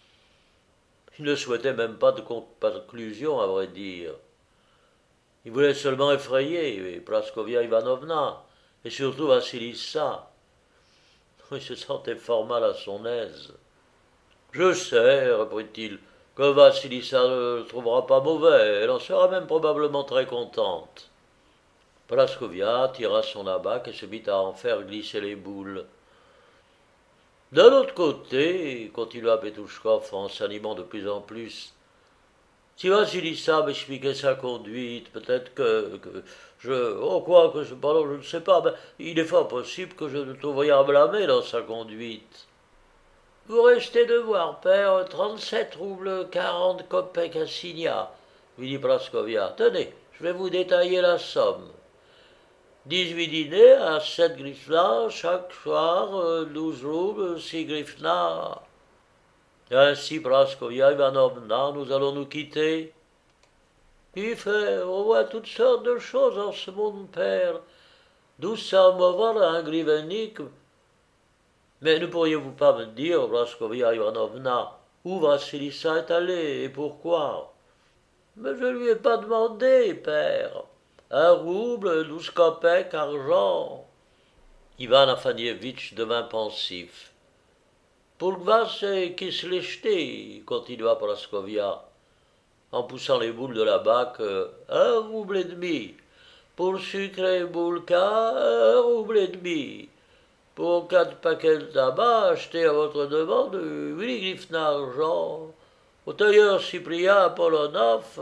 [SPEAKER 1] Il ne souhaitait même pas de conclusion, à vrai dire. Il voulait seulement effrayer Praskovia Ivanovna, et surtout Vassilissa. Il se sentait fort mal à son aise. « Je sais, reprit-il, que Vassilissa ne le trouvera pas mauvais, elle en sera même probablement très contente. » Praskovia tira son abac et se mit à en faire glisser les boules. « D'un autre côté, continua Petouchkov en s'animant de plus en plus, si Vassilissa m'expliquait sa conduite, peut-être que quoi que cependant je ne sais pas, mais il est fort possible que je ne trouve rien à blâmer dans sa conduite. »« Vous restez de voir, père, 37 roubles 40 kopecks assignats, lui dit Praskovia. Tenez, je vais vous détailler la somme. 18 dîners à 7 griffnas chaque soir, 12 roubles, 6 griffnas. Ainsi, Praskovia Ivanovna, nous allons nous quitter. Il fait, on voit toutes sortes de choses en ce monde, père. 1200 un grivenik. Mais ne pourriez-vous pas me dire, Praskovia Ivanovna, où Vassilissa est allée et pourquoi? Mais je ne lui ai pas demandé, père. 1 rouble, 12 kopecks, argent. Ivan Afanassievitch devint pensif. Pour vas et kislichti, continua Praskovia, en poussant les boules de la bac, 1 rouble et demi. Pour sucre et boulka, 1 rouble et demi. Pour 4 paquets de tabac achetés à votre demande, 8 griffnas argent. Au tailleur Cyprien Apollonov.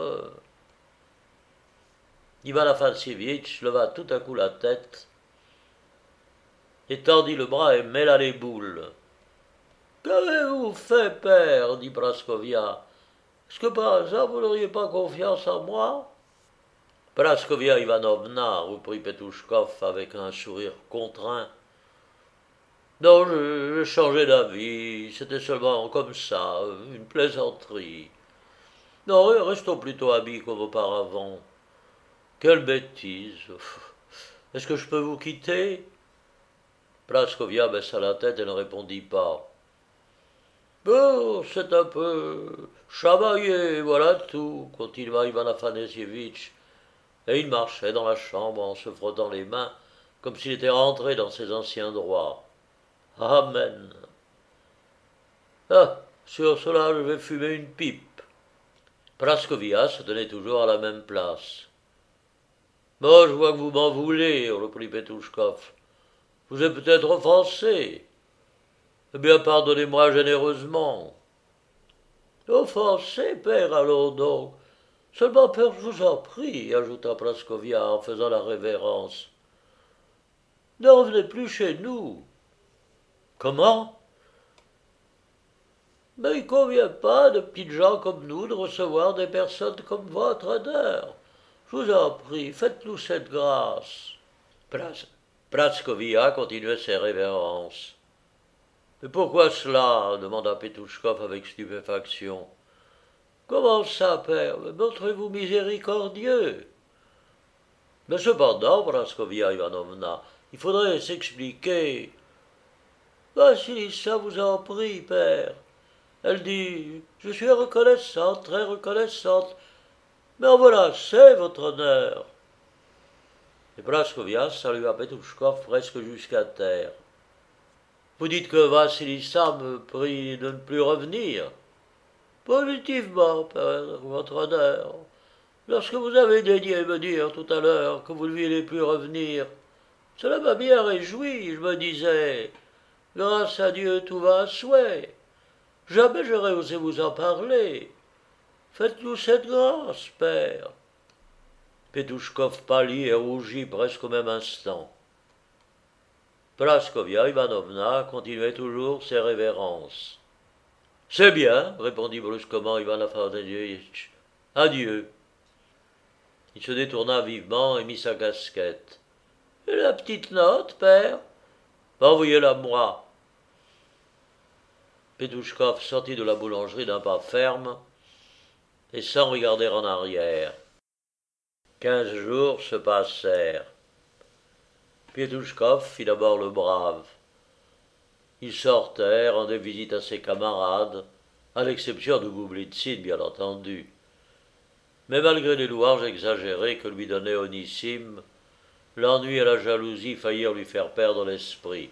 [SPEAKER 1] Ivan Afanassievitch leva tout à coup la tête et tendit le bras et mêla les boules. « Qu'avez-vous fait, père » dit Praskovia. « Est-ce que par hasard vous n'auriez pas confiance en moi ?»« Praskovia Ivanovna, reprit Petouchkov avec un sourire contraint. Non, je changeais d'avis, c'était seulement comme ça, une plaisanterie. Non, restons plutôt amis comme auparavant. Quelle bêtise. Est-ce que je peux vous quitter? Praskovia baissa la tête et ne répondit pas. Bon, c'est un peu chamaillé, voilà tout, continua Ivan Afanasievitch, et il marchait dans la chambre en se frottant les mains, comme s'il était rentré dans ses anciens droits. Amen. Ah, sur cela, je vais fumer une pipe. Praskovia se tenait toujours à la même place. Bon, je vois que vous m'en voulez, reprit Petouchkov. Je vous ai peut-être offensé. Eh bien, pardonnez-moi généreusement. Offensé, père, allons donc. Seulement, père, je vous en prie, ajouta Praskovia en faisant la révérence. Ne revenez plus chez nous. Comment? Mais il convient pas de petites gens comme nous de recevoir des personnes comme votre honneur. Je vous en prie, faites-nous cette grâce. Praskovia continuait ses révérences. Mais pourquoi cela? Demanda Petouchkov avec stupéfaction. Comment ça, père? Montrez-vous miséricordieux. Mais cependant, Praskovia Ivanovna, il faudrait s'expliquer. Vassilissa vous en prie, père. Elle dit, je suis reconnaissante, très reconnaissante, mais en voilà assez, votre honneur. Et Praskovia salua Petouchkov presque jusqu'à terre. Vous dites que Vassilissa me prie de ne plus revenir. Positivement, père, votre honneur. Lorsque vous avez daigné me dire tout à l'heure que vous ne vouliez plus revenir, cela m'a bien réjoui, je me disais. Grâce à Dieu, tout va à souhait. Jamais j'aurais osé vous en parler. Faites-nous cette grâce, père. Petouchkov pâlit et rougit presque au même instant. Praskovia Ivanovna continuait toujours ses révérences. C'est bien, répondit brusquement Ivan Afanasievitch. Adieu. Il se détourna vivement et mit sa casquette. Et la petite note, père? Envoyez-la moi. Petouchkov sortit de la boulangerie d'un pas ferme et sans regarder en arrière. 15 jours se passèrent. Petouchkov fit d'abord le brave. Il sortait, rendait visite à ses camarades, à l'exception de Boublitsine, bien entendu. Mais malgré les louanges exagérées que lui donnait Onissime, l'ennui et la jalousie faillirent lui faire perdre l'esprit.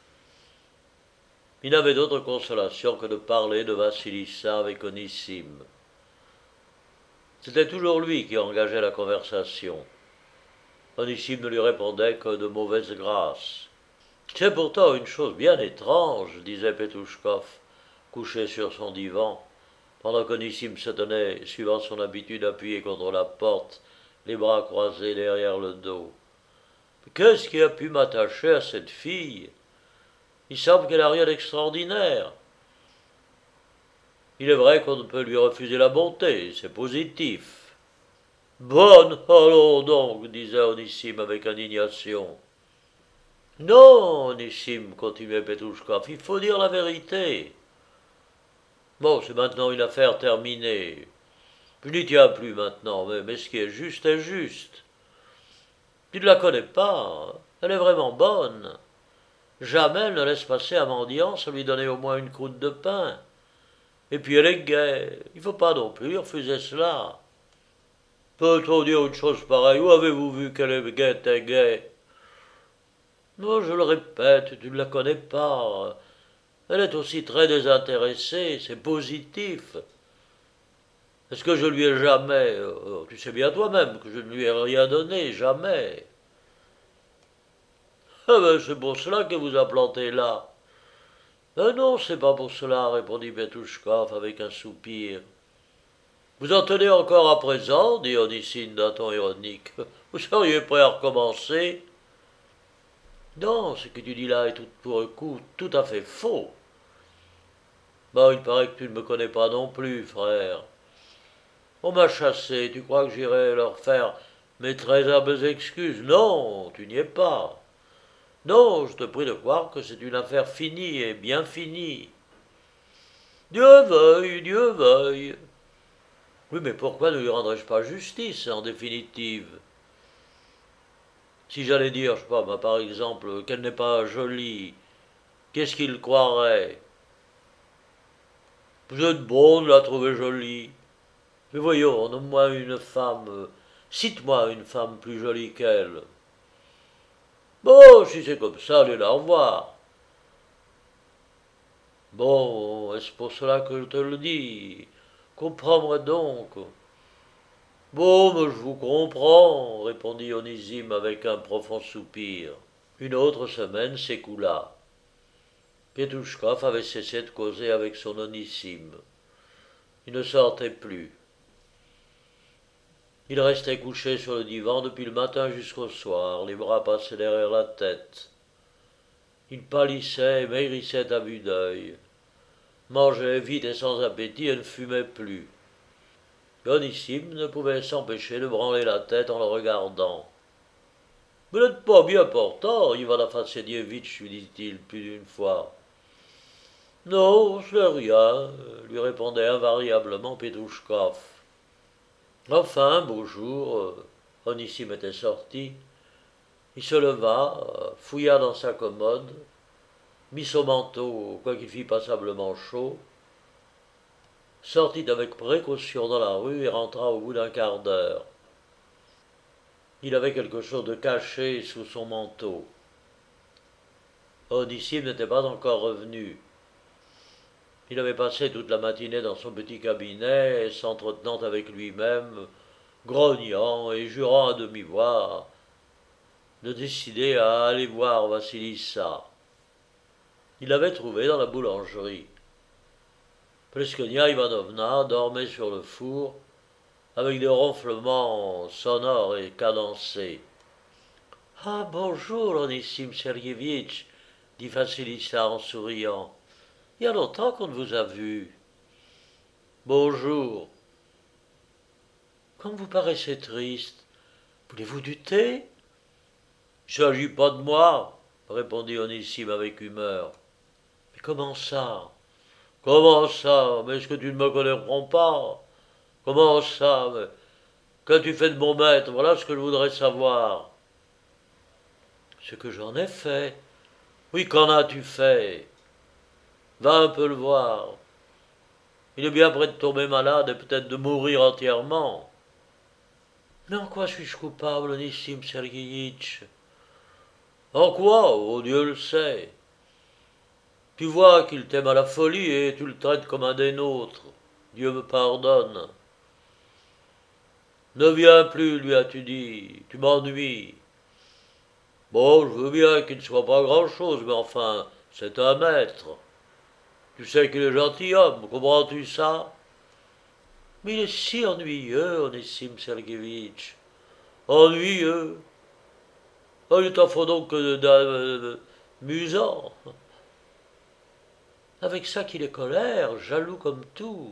[SPEAKER 1] Il n'avait d'autre consolation que de parler de Vassilissa avec Onissime. C'était toujours lui qui engageait la conversation. Onissime ne lui répondait que de mauvaise grâce. C'est pourtant une chose bien étrange, disait Petouchkov, couché sur son divan, pendant qu'Onissime se tenait, suivant son habitude, appuyé contre la porte, les bras croisés derrière le dos. Qu'est-ce qui a pu m'attacher à cette fille? Il semble qu'elle n'a rien d'extraordinaire. Il est vrai qu'on ne peut lui refuser la bonté, c'est positif. Bonne, allons donc, disait Onissime avec indignation. Non, Onissime, continuait Petouchkov, il faut dire la vérité. Bon, c'est maintenant une affaire terminée. Je n'y tiens plus maintenant, mais ce qui est juste est juste. Tu ne la connais pas, elle est vraiment bonne. Jamais elle ne laisse passer un mendiant sans lui donner au moins une croûte de pain. Et puis elle est gaie, il ne faut pas non plus refuser cela. Peut-on dire une chose pareille? Où avez-vous vu qu'elle était gaie? Non, je le répète, tu ne la connais pas. Elle est aussi très désintéressée, c'est positif. Est-ce que je lui ai jamais... tu sais bien toi-même que je ne lui ai rien donné, jamais. Ah ben, c'est pour cela que vous a planté là. Non, c'est pas pour cela, répondit Petouchkov avec un soupir. Vous en tenez encore à présent, dit Onissime d'un ton ironique. Vous seriez prêt à recommencer? Non, ce que tu dis là est tout pour un coup tout à fait faux. Bon, il paraît que tu ne me connais pas non plus, frère. On m'a chassé, tu crois que j'irai leur faire mes très humbles excuses? Non, tu n'y es pas. Non, je te prie de croire que c'est une affaire finie et bien finie. Dieu veuille, Dieu veuille. Oui, mais pourquoi ne lui rendrais-je pas justice, en définitive? Si j'allais dire, je sais pas, par exemple, qu'elle n'est pas jolie, qu'est-ce qu'il croirait? Vous êtes bon de la trouver jolie. Mais voyons, nomme-moi une femme, cite-moi une femme plus jolie qu'elle. Bon, si c'est comme ça, allez la revoir. Bon, est-ce pour cela que je te le dis? Comprends-moi donc. Bon, mais je vous comprends, répondit Onésime avec un profond soupir. Une autre semaine s'écoula. Pietouchkov avait cessé de causer avec son Onésime. Il ne sortait plus. Il restait couché sur le divan depuis le matin jusqu'au soir, les bras passés derrière la tête. Il pâlissait et maigrissait à vue d'œil, mangeait vite et sans appétit et ne fumait plus. Onésime ne pouvait s'empêcher de branler la tête en le regardant. Vous n'êtes pas bien portant, Ivan Afanasyevitch, lui dit-il plus d'une fois. Non, c'est rien, lui répondait invariablement Petrouchkov. Enfin, un beau jour, Onésime était sorti. Il se leva, fouilla dans sa commode, mit son manteau, quoiqu'il fît passablement chaud, sortit avec précaution dans la rue et rentra au bout d'un quart d'heure. Il avait quelque chose de caché sous son manteau. Onésime n'était pas encore revenu. Il avait passé toute la matinée dans son petit cabinet, s'entretenant avec lui-même, grognant et jurant à demi-voix de décider à aller voir Vassilissa. Il l'avait trouvé dans la boulangerie. Pleskonia Ivanovna dormait sur le four, avec des ronflements sonores et cadencés. Ah, bonjour, Onésime Serguevitch, dit Vassilissa en souriant. Il y a longtemps qu'on ne vous a vu. Bonjour. Comme vous paraissez triste, voulez-vous du thé? Il ne s'agit pas de moi, répondit Onésime avec humeur. Mais comment ça? Comment ça? Mais est-ce que tu ne me comprends pas? Comment ça? Mais qu'as-tu fait de mon maître? Voilà ce que je voudrais savoir. Ce que j'en ai fait. Oui, qu'en as-tu fait? Va un peu le voir. Il est bien près de tomber malade et peut-être de mourir entièrement. Mais en quoi suis-je coupable, Onésime Sergueïtch? En quoi? Oh, Dieu le sait. Tu vois qu'il t'aime à la folie et tu le traites comme un des nôtres. Dieu me pardonne. Ne viens plus, lui as-tu dit. Tu m'ennuies. Bon, je veux bien qu'il ne soit pas grand-chose, mais enfin, c'est un maître. Tu sais qu'il est gentilhomme, comprends-tu ça? Mais il est si ennuyeux, Onésime Serguevitch. Ennuyeux? Oh, il t'en faut donc d'amusant. Avec ça qu'il est colère, jaloux comme tout.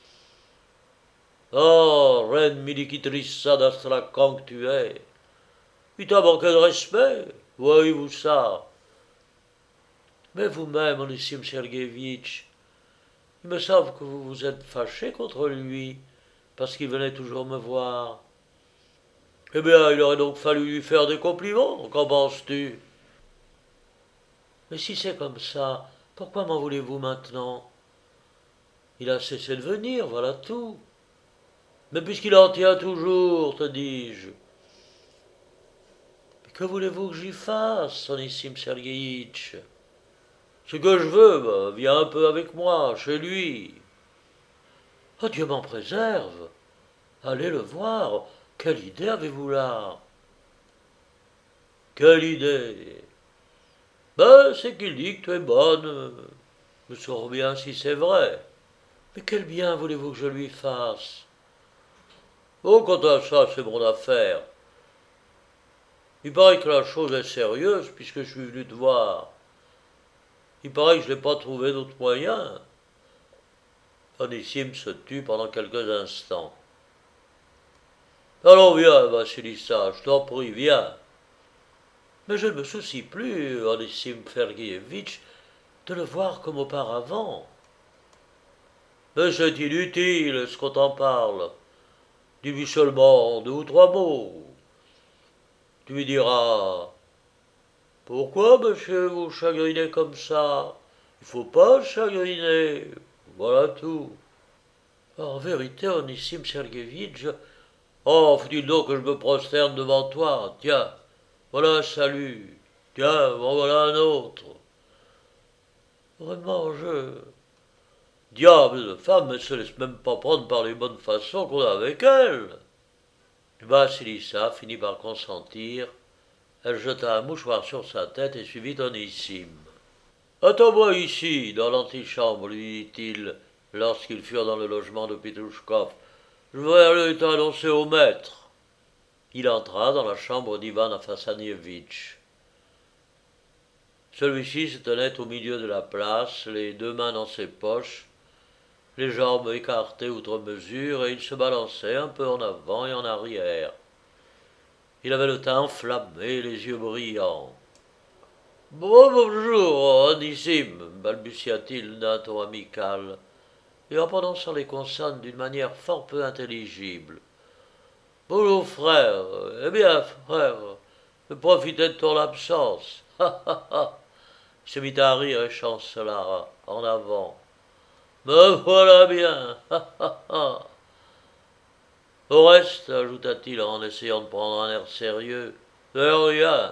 [SPEAKER 1] Oh, reine Milikitrissa d'Astrakhan que tu es. Il t'a manqué de respect, voyez-vous ça? Mais vous-même, Onésime Serguevitch, il me semble que vous vous êtes fâché contre lui, parce qu'il venait toujours me voir. Eh bien, il aurait donc fallu lui faire des compliments, qu'en penses-tu? Mais si c'est comme ça, pourquoi m'en voulez-vous maintenant? Il a cessé de venir, voilà tout. Mais puisqu'il en tient toujours, te dis-je. Mais que voulez-vous que j'y fasse, Onésime Sergueïtch? Ce que je veux, viens un peu avec moi, chez lui. Oh, Dieu m'en préserve. Allez le voir. Quelle idée avez-vous là? Quelle idée? Ben, c'est qu'il dit que tu es bonne. Je saurais bien si c'est vrai. Mais quel bien voulez-vous que je lui fasse? Oh, quant à ça, c'est mon affaire. Il paraît que la chose est sérieuse puisque je suis venu te voir. Il paraît que je n'ai pas trouvé d'autre moyen. Onésime se tut pendant quelques instants. Allons, viens, Vassilissa, je t'en prie, viens. Mais je ne me soucie plus, Onésime Sergueïevitch, de le voir comme auparavant. Mais c'est inutile, est-ce qu'on t'en parle? Dis-lui seulement 2 ou 3 mots. Tu lui diras: Pourquoi, monsieur, vous chagrinez comme ça? Il faut pas chagriner. Voilà tout. En vérité, Onissime Serguevitch, oh, dis donc que je me prosterne devant toi. Tiens, voilà un salut. Tiens, en voilà un autre. Vraiment, Diable de femme ne se laisse même pas prendre par les bonnes façons qu'on a avec elle. Vasilissa finit par consentir. Elle jeta un mouchoir sur sa tête et suivit Onissime. Attends-moi ici, dans l'antichambre, lui dit-il, lorsqu'ils furent dans le logement de Petouchkov. Je vais aller t'annoncer au maître. Il entra dans la chambre d'Ivan Afassanievitch. Celui-ci se tenait au milieu de la place, les 2 mains dans ses poches, les jambes écartées outre mesure, et il se balançait un peu en avant et en arrière. Il avait le teint enflammé, les yeux brillants. Bonjour, Onissime, balbutia-t-il d'un ton amical, et en prononçant les consonnes d'une manière fort peu intelligible. Bonjour, frère. Eh bien, frère, je profitais de ton absence. Ha ha ha. Il se mit à rire et chancela en avant. Me voilà bien. Ha ha ha. Au reste, ajouta-t-il en essayant de prendre un air sérieux, de rien.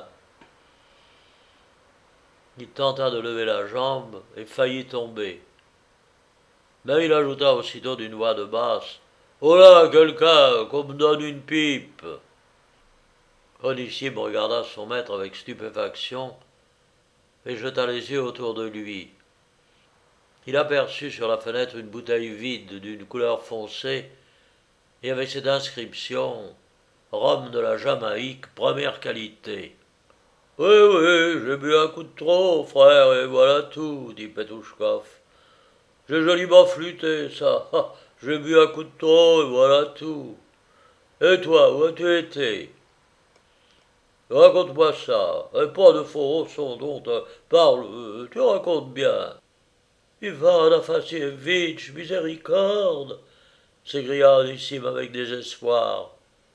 [SPEAKER 1] Il tenta de lever la jambe et faillit tomber. Mais il ajouta aussitôt d'une voix de basse: Oh là, quelqu'un, qu'on me donne une pipe. Onissime regarda son maître avec stupéfaction et jeta les yeux autour de lui. Il aperçut sur la fenêtre une bouteille vide d'une couleur foncée et avec cette inscription: Rhum de la Jamaïque, première qualité. Oui, oui, j'ai bu un coup de trop, frère, et voilà tout, dit Petouchkov. J'ai joliment flûté, ça. J'ai bu un coup de trop, et voilà tout. Et toi, où as-tu été? Raconte-moi ça, et pas de faux son dont parle, tu racontes bien. Ivan Afassievitch, miséricorde, s'écria Onissime avec désespoir.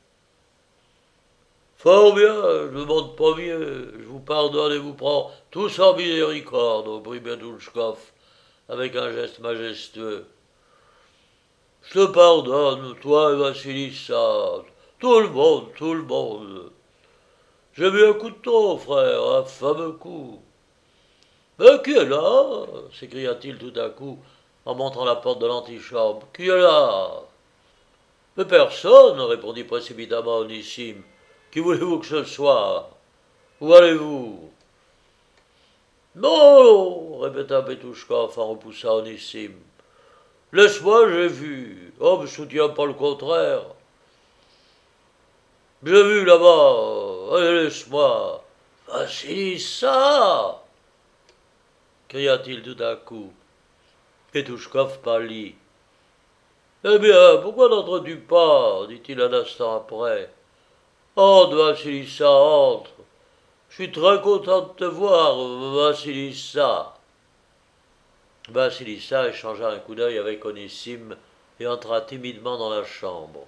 [SPEAKER 1] Fort bien, je ne demande pas mieux, je vous pardonne et vous prends tous en miséricorde, reprit Petouchkov avec un geste majestueux. Je te pardonne, toi et Vassilissa, tout le monde, tout le monde. J'ai bu un coup de trop, frère, un fameux coup. Mais qui est là? S'écria-t-il tout à coup, en montrant la porte de l'antichambre. Qui est là? Mais personne, répondit précipitamment Onissime. Qui voulez-vous que ce soit? Où allez-vous? Non, répéta Petouchkov en repoussant Onissime. Laisse-moi, j'ai vu. Oh, me soutiens pas le contraire. J'ai vu là-bas. Allez, laisse-moi. Vassilissa! Cria-t-il tout à coup. Petouchkov pâlit. Eh bien, pourquoi n'entres-tu pas? Dit-il un instant après. Entre, Vassilissa, entre. Je suis très content de te voir, Vassilissa. Vassilissa échangea un coup d'œil avec Onissime et entra timidement dans la chambre.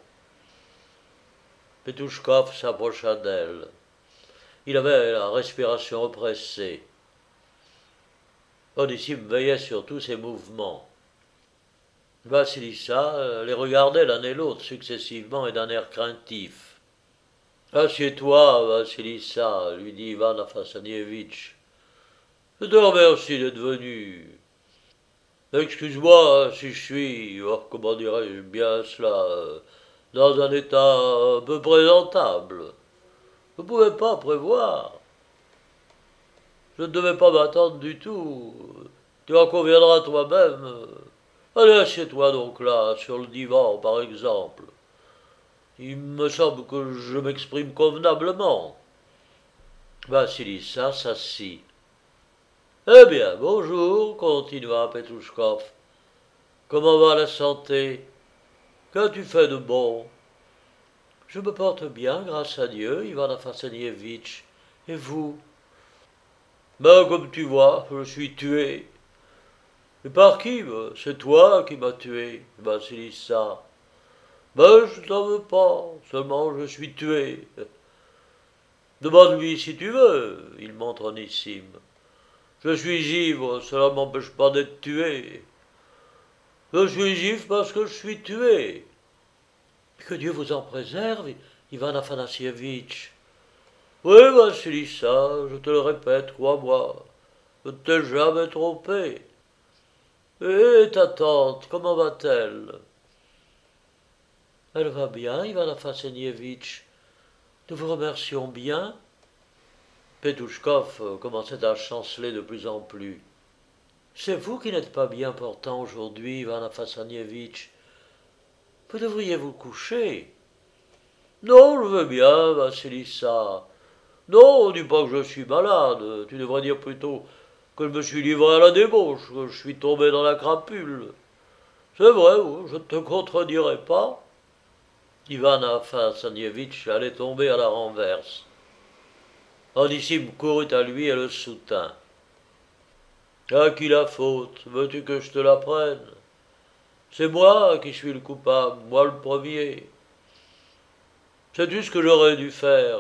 [SPEAKER 1] Petouchkov s'approcha d'elle. Il avait la respiration oppressée. Onissime veillait sur tous ses mouvements. Vassilissa les regardait l'un et l'autre successivement et d'un air craintif. Assieds-toi, Vassilissa, lui dit Ivan Afassanievitch. Je te remercie d'être venu. Excuse-moi si je suis, comment dirais-je bien cela, dans un état un peu présentable. Je ne pouvais pas prévoir. Je ne devais pas m'attendre du tout. Tu en conviendras toi-même. Allez, assieds-toi donc là, sur le divan, par exemple. Il me semble que je m'exprime convenablement. Vassilissa s'assit. Eh bien, bonjour, continua Petouchkov. Comment va la santé? Qu'as-tu fait de bon? Je me porte bien, grâce à Dieu, Ivan Afassanievitch. Et vous? Ben, comme tu vois, je suis tué. Et par qui? C'est toi qui m'as tué, Vassilissa. Ben, je t'en veux pas, seulement je suis tué. Demande-lui si tu veux, il montre Onissime. Je suis givre, cela ne m'empêche pas d'être tué. Je suis givre parce que je suis tué. Que Dieu vous en préserve, Ivan Afanassievitch. Oui, Vassilissa, je te le répète, crois-moi, je ne t'ai jamais trompé. Et ta tante, comment va-t-elle? Elle va bien, Ivan Afanassievitch. Nous vous remercions bien. Petouchkov commençait à chanceler de plus en plus. C'est vous qui n'êtes pas bien portant aujourd'hui, Ivan Afanassievitch. Vous devriez vous coucher. Non, je veux bien, Vassilissa. Non, dis pas que je suis malade. Tu devrais dire plutôt que je me suis livré à la débauche, que je suis tombé dans la crapule. C'est vrai, je ne te contredirai pas. Ivan Afanassievitch allait tomber à la renverse. Onissime courut à lui et le soutint. À qui la faute? Veux-tu que je te la prenne? C'est moi qui suis le coupable, moi le premier. Sais-tu ce que j'aurais dû faire?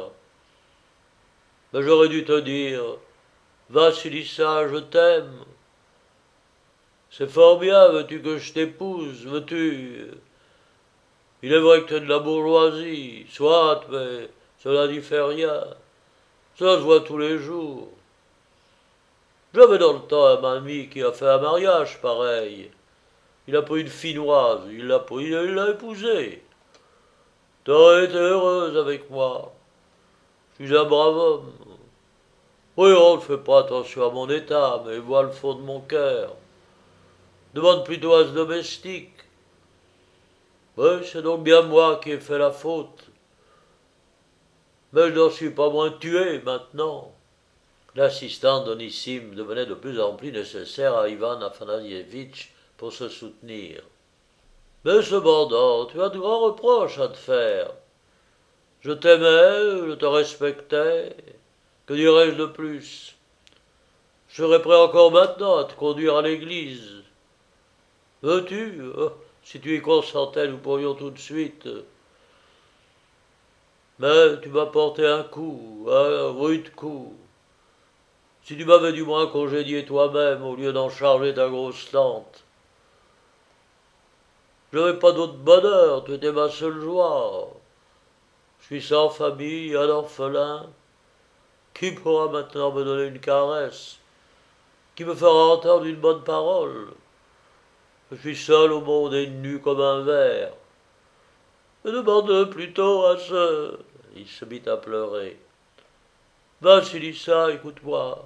[SPEAKER 1] Ben, j'aurais dû te dire, Vassilissa, je t'aime. C'est fort bien, veux-tu que je t'épouse, veux-tu? Il est vrai que tu es de la bourgeoisie, soit, mais cela n'y fait rien. Ça se voit tous les jours. J'avais dans le temps un ami qui a fait un mariage pareil. Il a pris une finnoise, il l'a épousée. T'aurais été heureuse avec moi. Je suis un brave homme. Oui, on ne fait pas attention à mon état, mais vois le fond de mon cœur. Demande plutôt à ce domestique. Oui, c'est donc bien moi qui ai fait la faute. Mais je n'en suis pas moins tué maintenant. L'assistant d'Onissime devenait de plus en plus nécessaire à Ivan Afanassievitch pour se soutenir. Mais cependant, tu as de grands reproches à te faire. Je t'aimais, je te respectais. Que dirais-je de plus? Je serais prêt encore maintenant à te conduire à l'église. Veux-tu? Si tu y consentais, nous pourrions tout de suite. Mais tu m'as porté un coup, un rude coup. Si tu m'avais du moins congédié toi-même au lieu d'en charger ta grosse tante. Je n'avais pas d'autre bonheur, tu étais ma seule joie. Je suis sans famille, un orphelin. Qui pourra maintenant me donner une caresse? Qui me fera entendre une bonne parole? Je suis seul au monde et nu comme un ver. Je demande plutôt à ce... Il se mit à pleurer. Vassilissa, écoute-moi.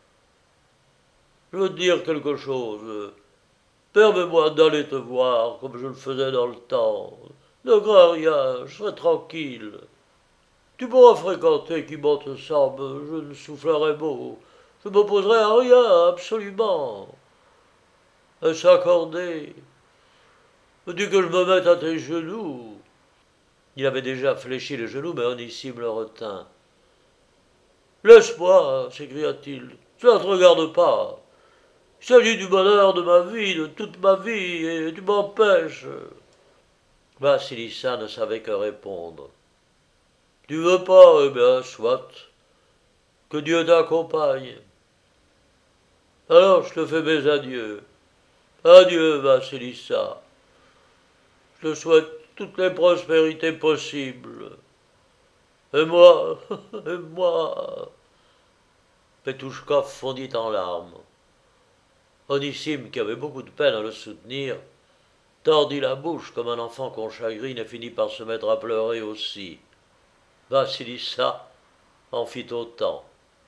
[SPEAKER 1] Je veux te dire quelque chose. Permets-moi d'aller te voir comme je le faisais dans le temps. Ne crains rien, je serai tranquille. Tu pourras fréquenter qui bon te semble, je ne soufflerai mot. Je m'opposerai à rien, absolument. Est-ce accordé? Veux-tu que je me mette à tes genoux? Il avait déjà fléchi les genoux, mais Onissime le retint. Laisse-moi, s'écria-t-il. Cela ne te regarde pas. Il s'agit du bonheur de ma vie, de toute ma vie, et tu m'empêches. Vassilissa ne savait que répondre. Tu veux pas, eh bien, soit. Que Dieu t'accompagne. Alors je te fais mes adieux. Adieu, Vassilissa. Je te souhaite toutes les prospérités possibles. Et moi, et moi. Petouchkov fondit en larmes. Onissime, qui avait beaucoup de peine à le soutenir, tordit la bouche comme un enfant qu'on chagrine et finit par se mettre à pleurer aussi. Vassilissa en fit autant.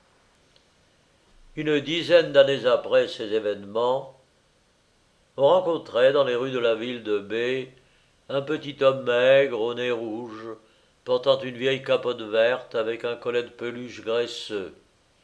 [SPEAKER 1] Une dizaine d'années après ces événements, on rencontrait dans les rues de la ville de B un petit homme maigre au nez rouge, portant une vieille capote verte avec un collet de peluche graisseux.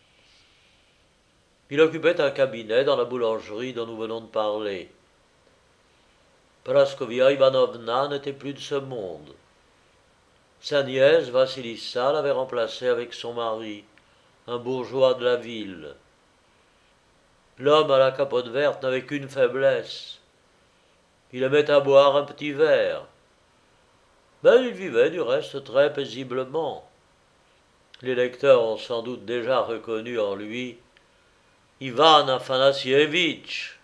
[SPEAKER 1] Il occupait un cabinet dans la boulangerie dont nous venons de parler. Praskovia Ivanovna n'était plus de ce monde. Sa nièce, Vassilissa, l'avait remplacée avec son mari, un bourgeois de la ville. L'homme à la capote verte n'avait qu'une faiblesse. Il aimait à boire un petit verre. Mais il vivait du reste très paisiblement. Les lecteurs ont sans doute déjà reconnu en lui Ivan Afanassievitch,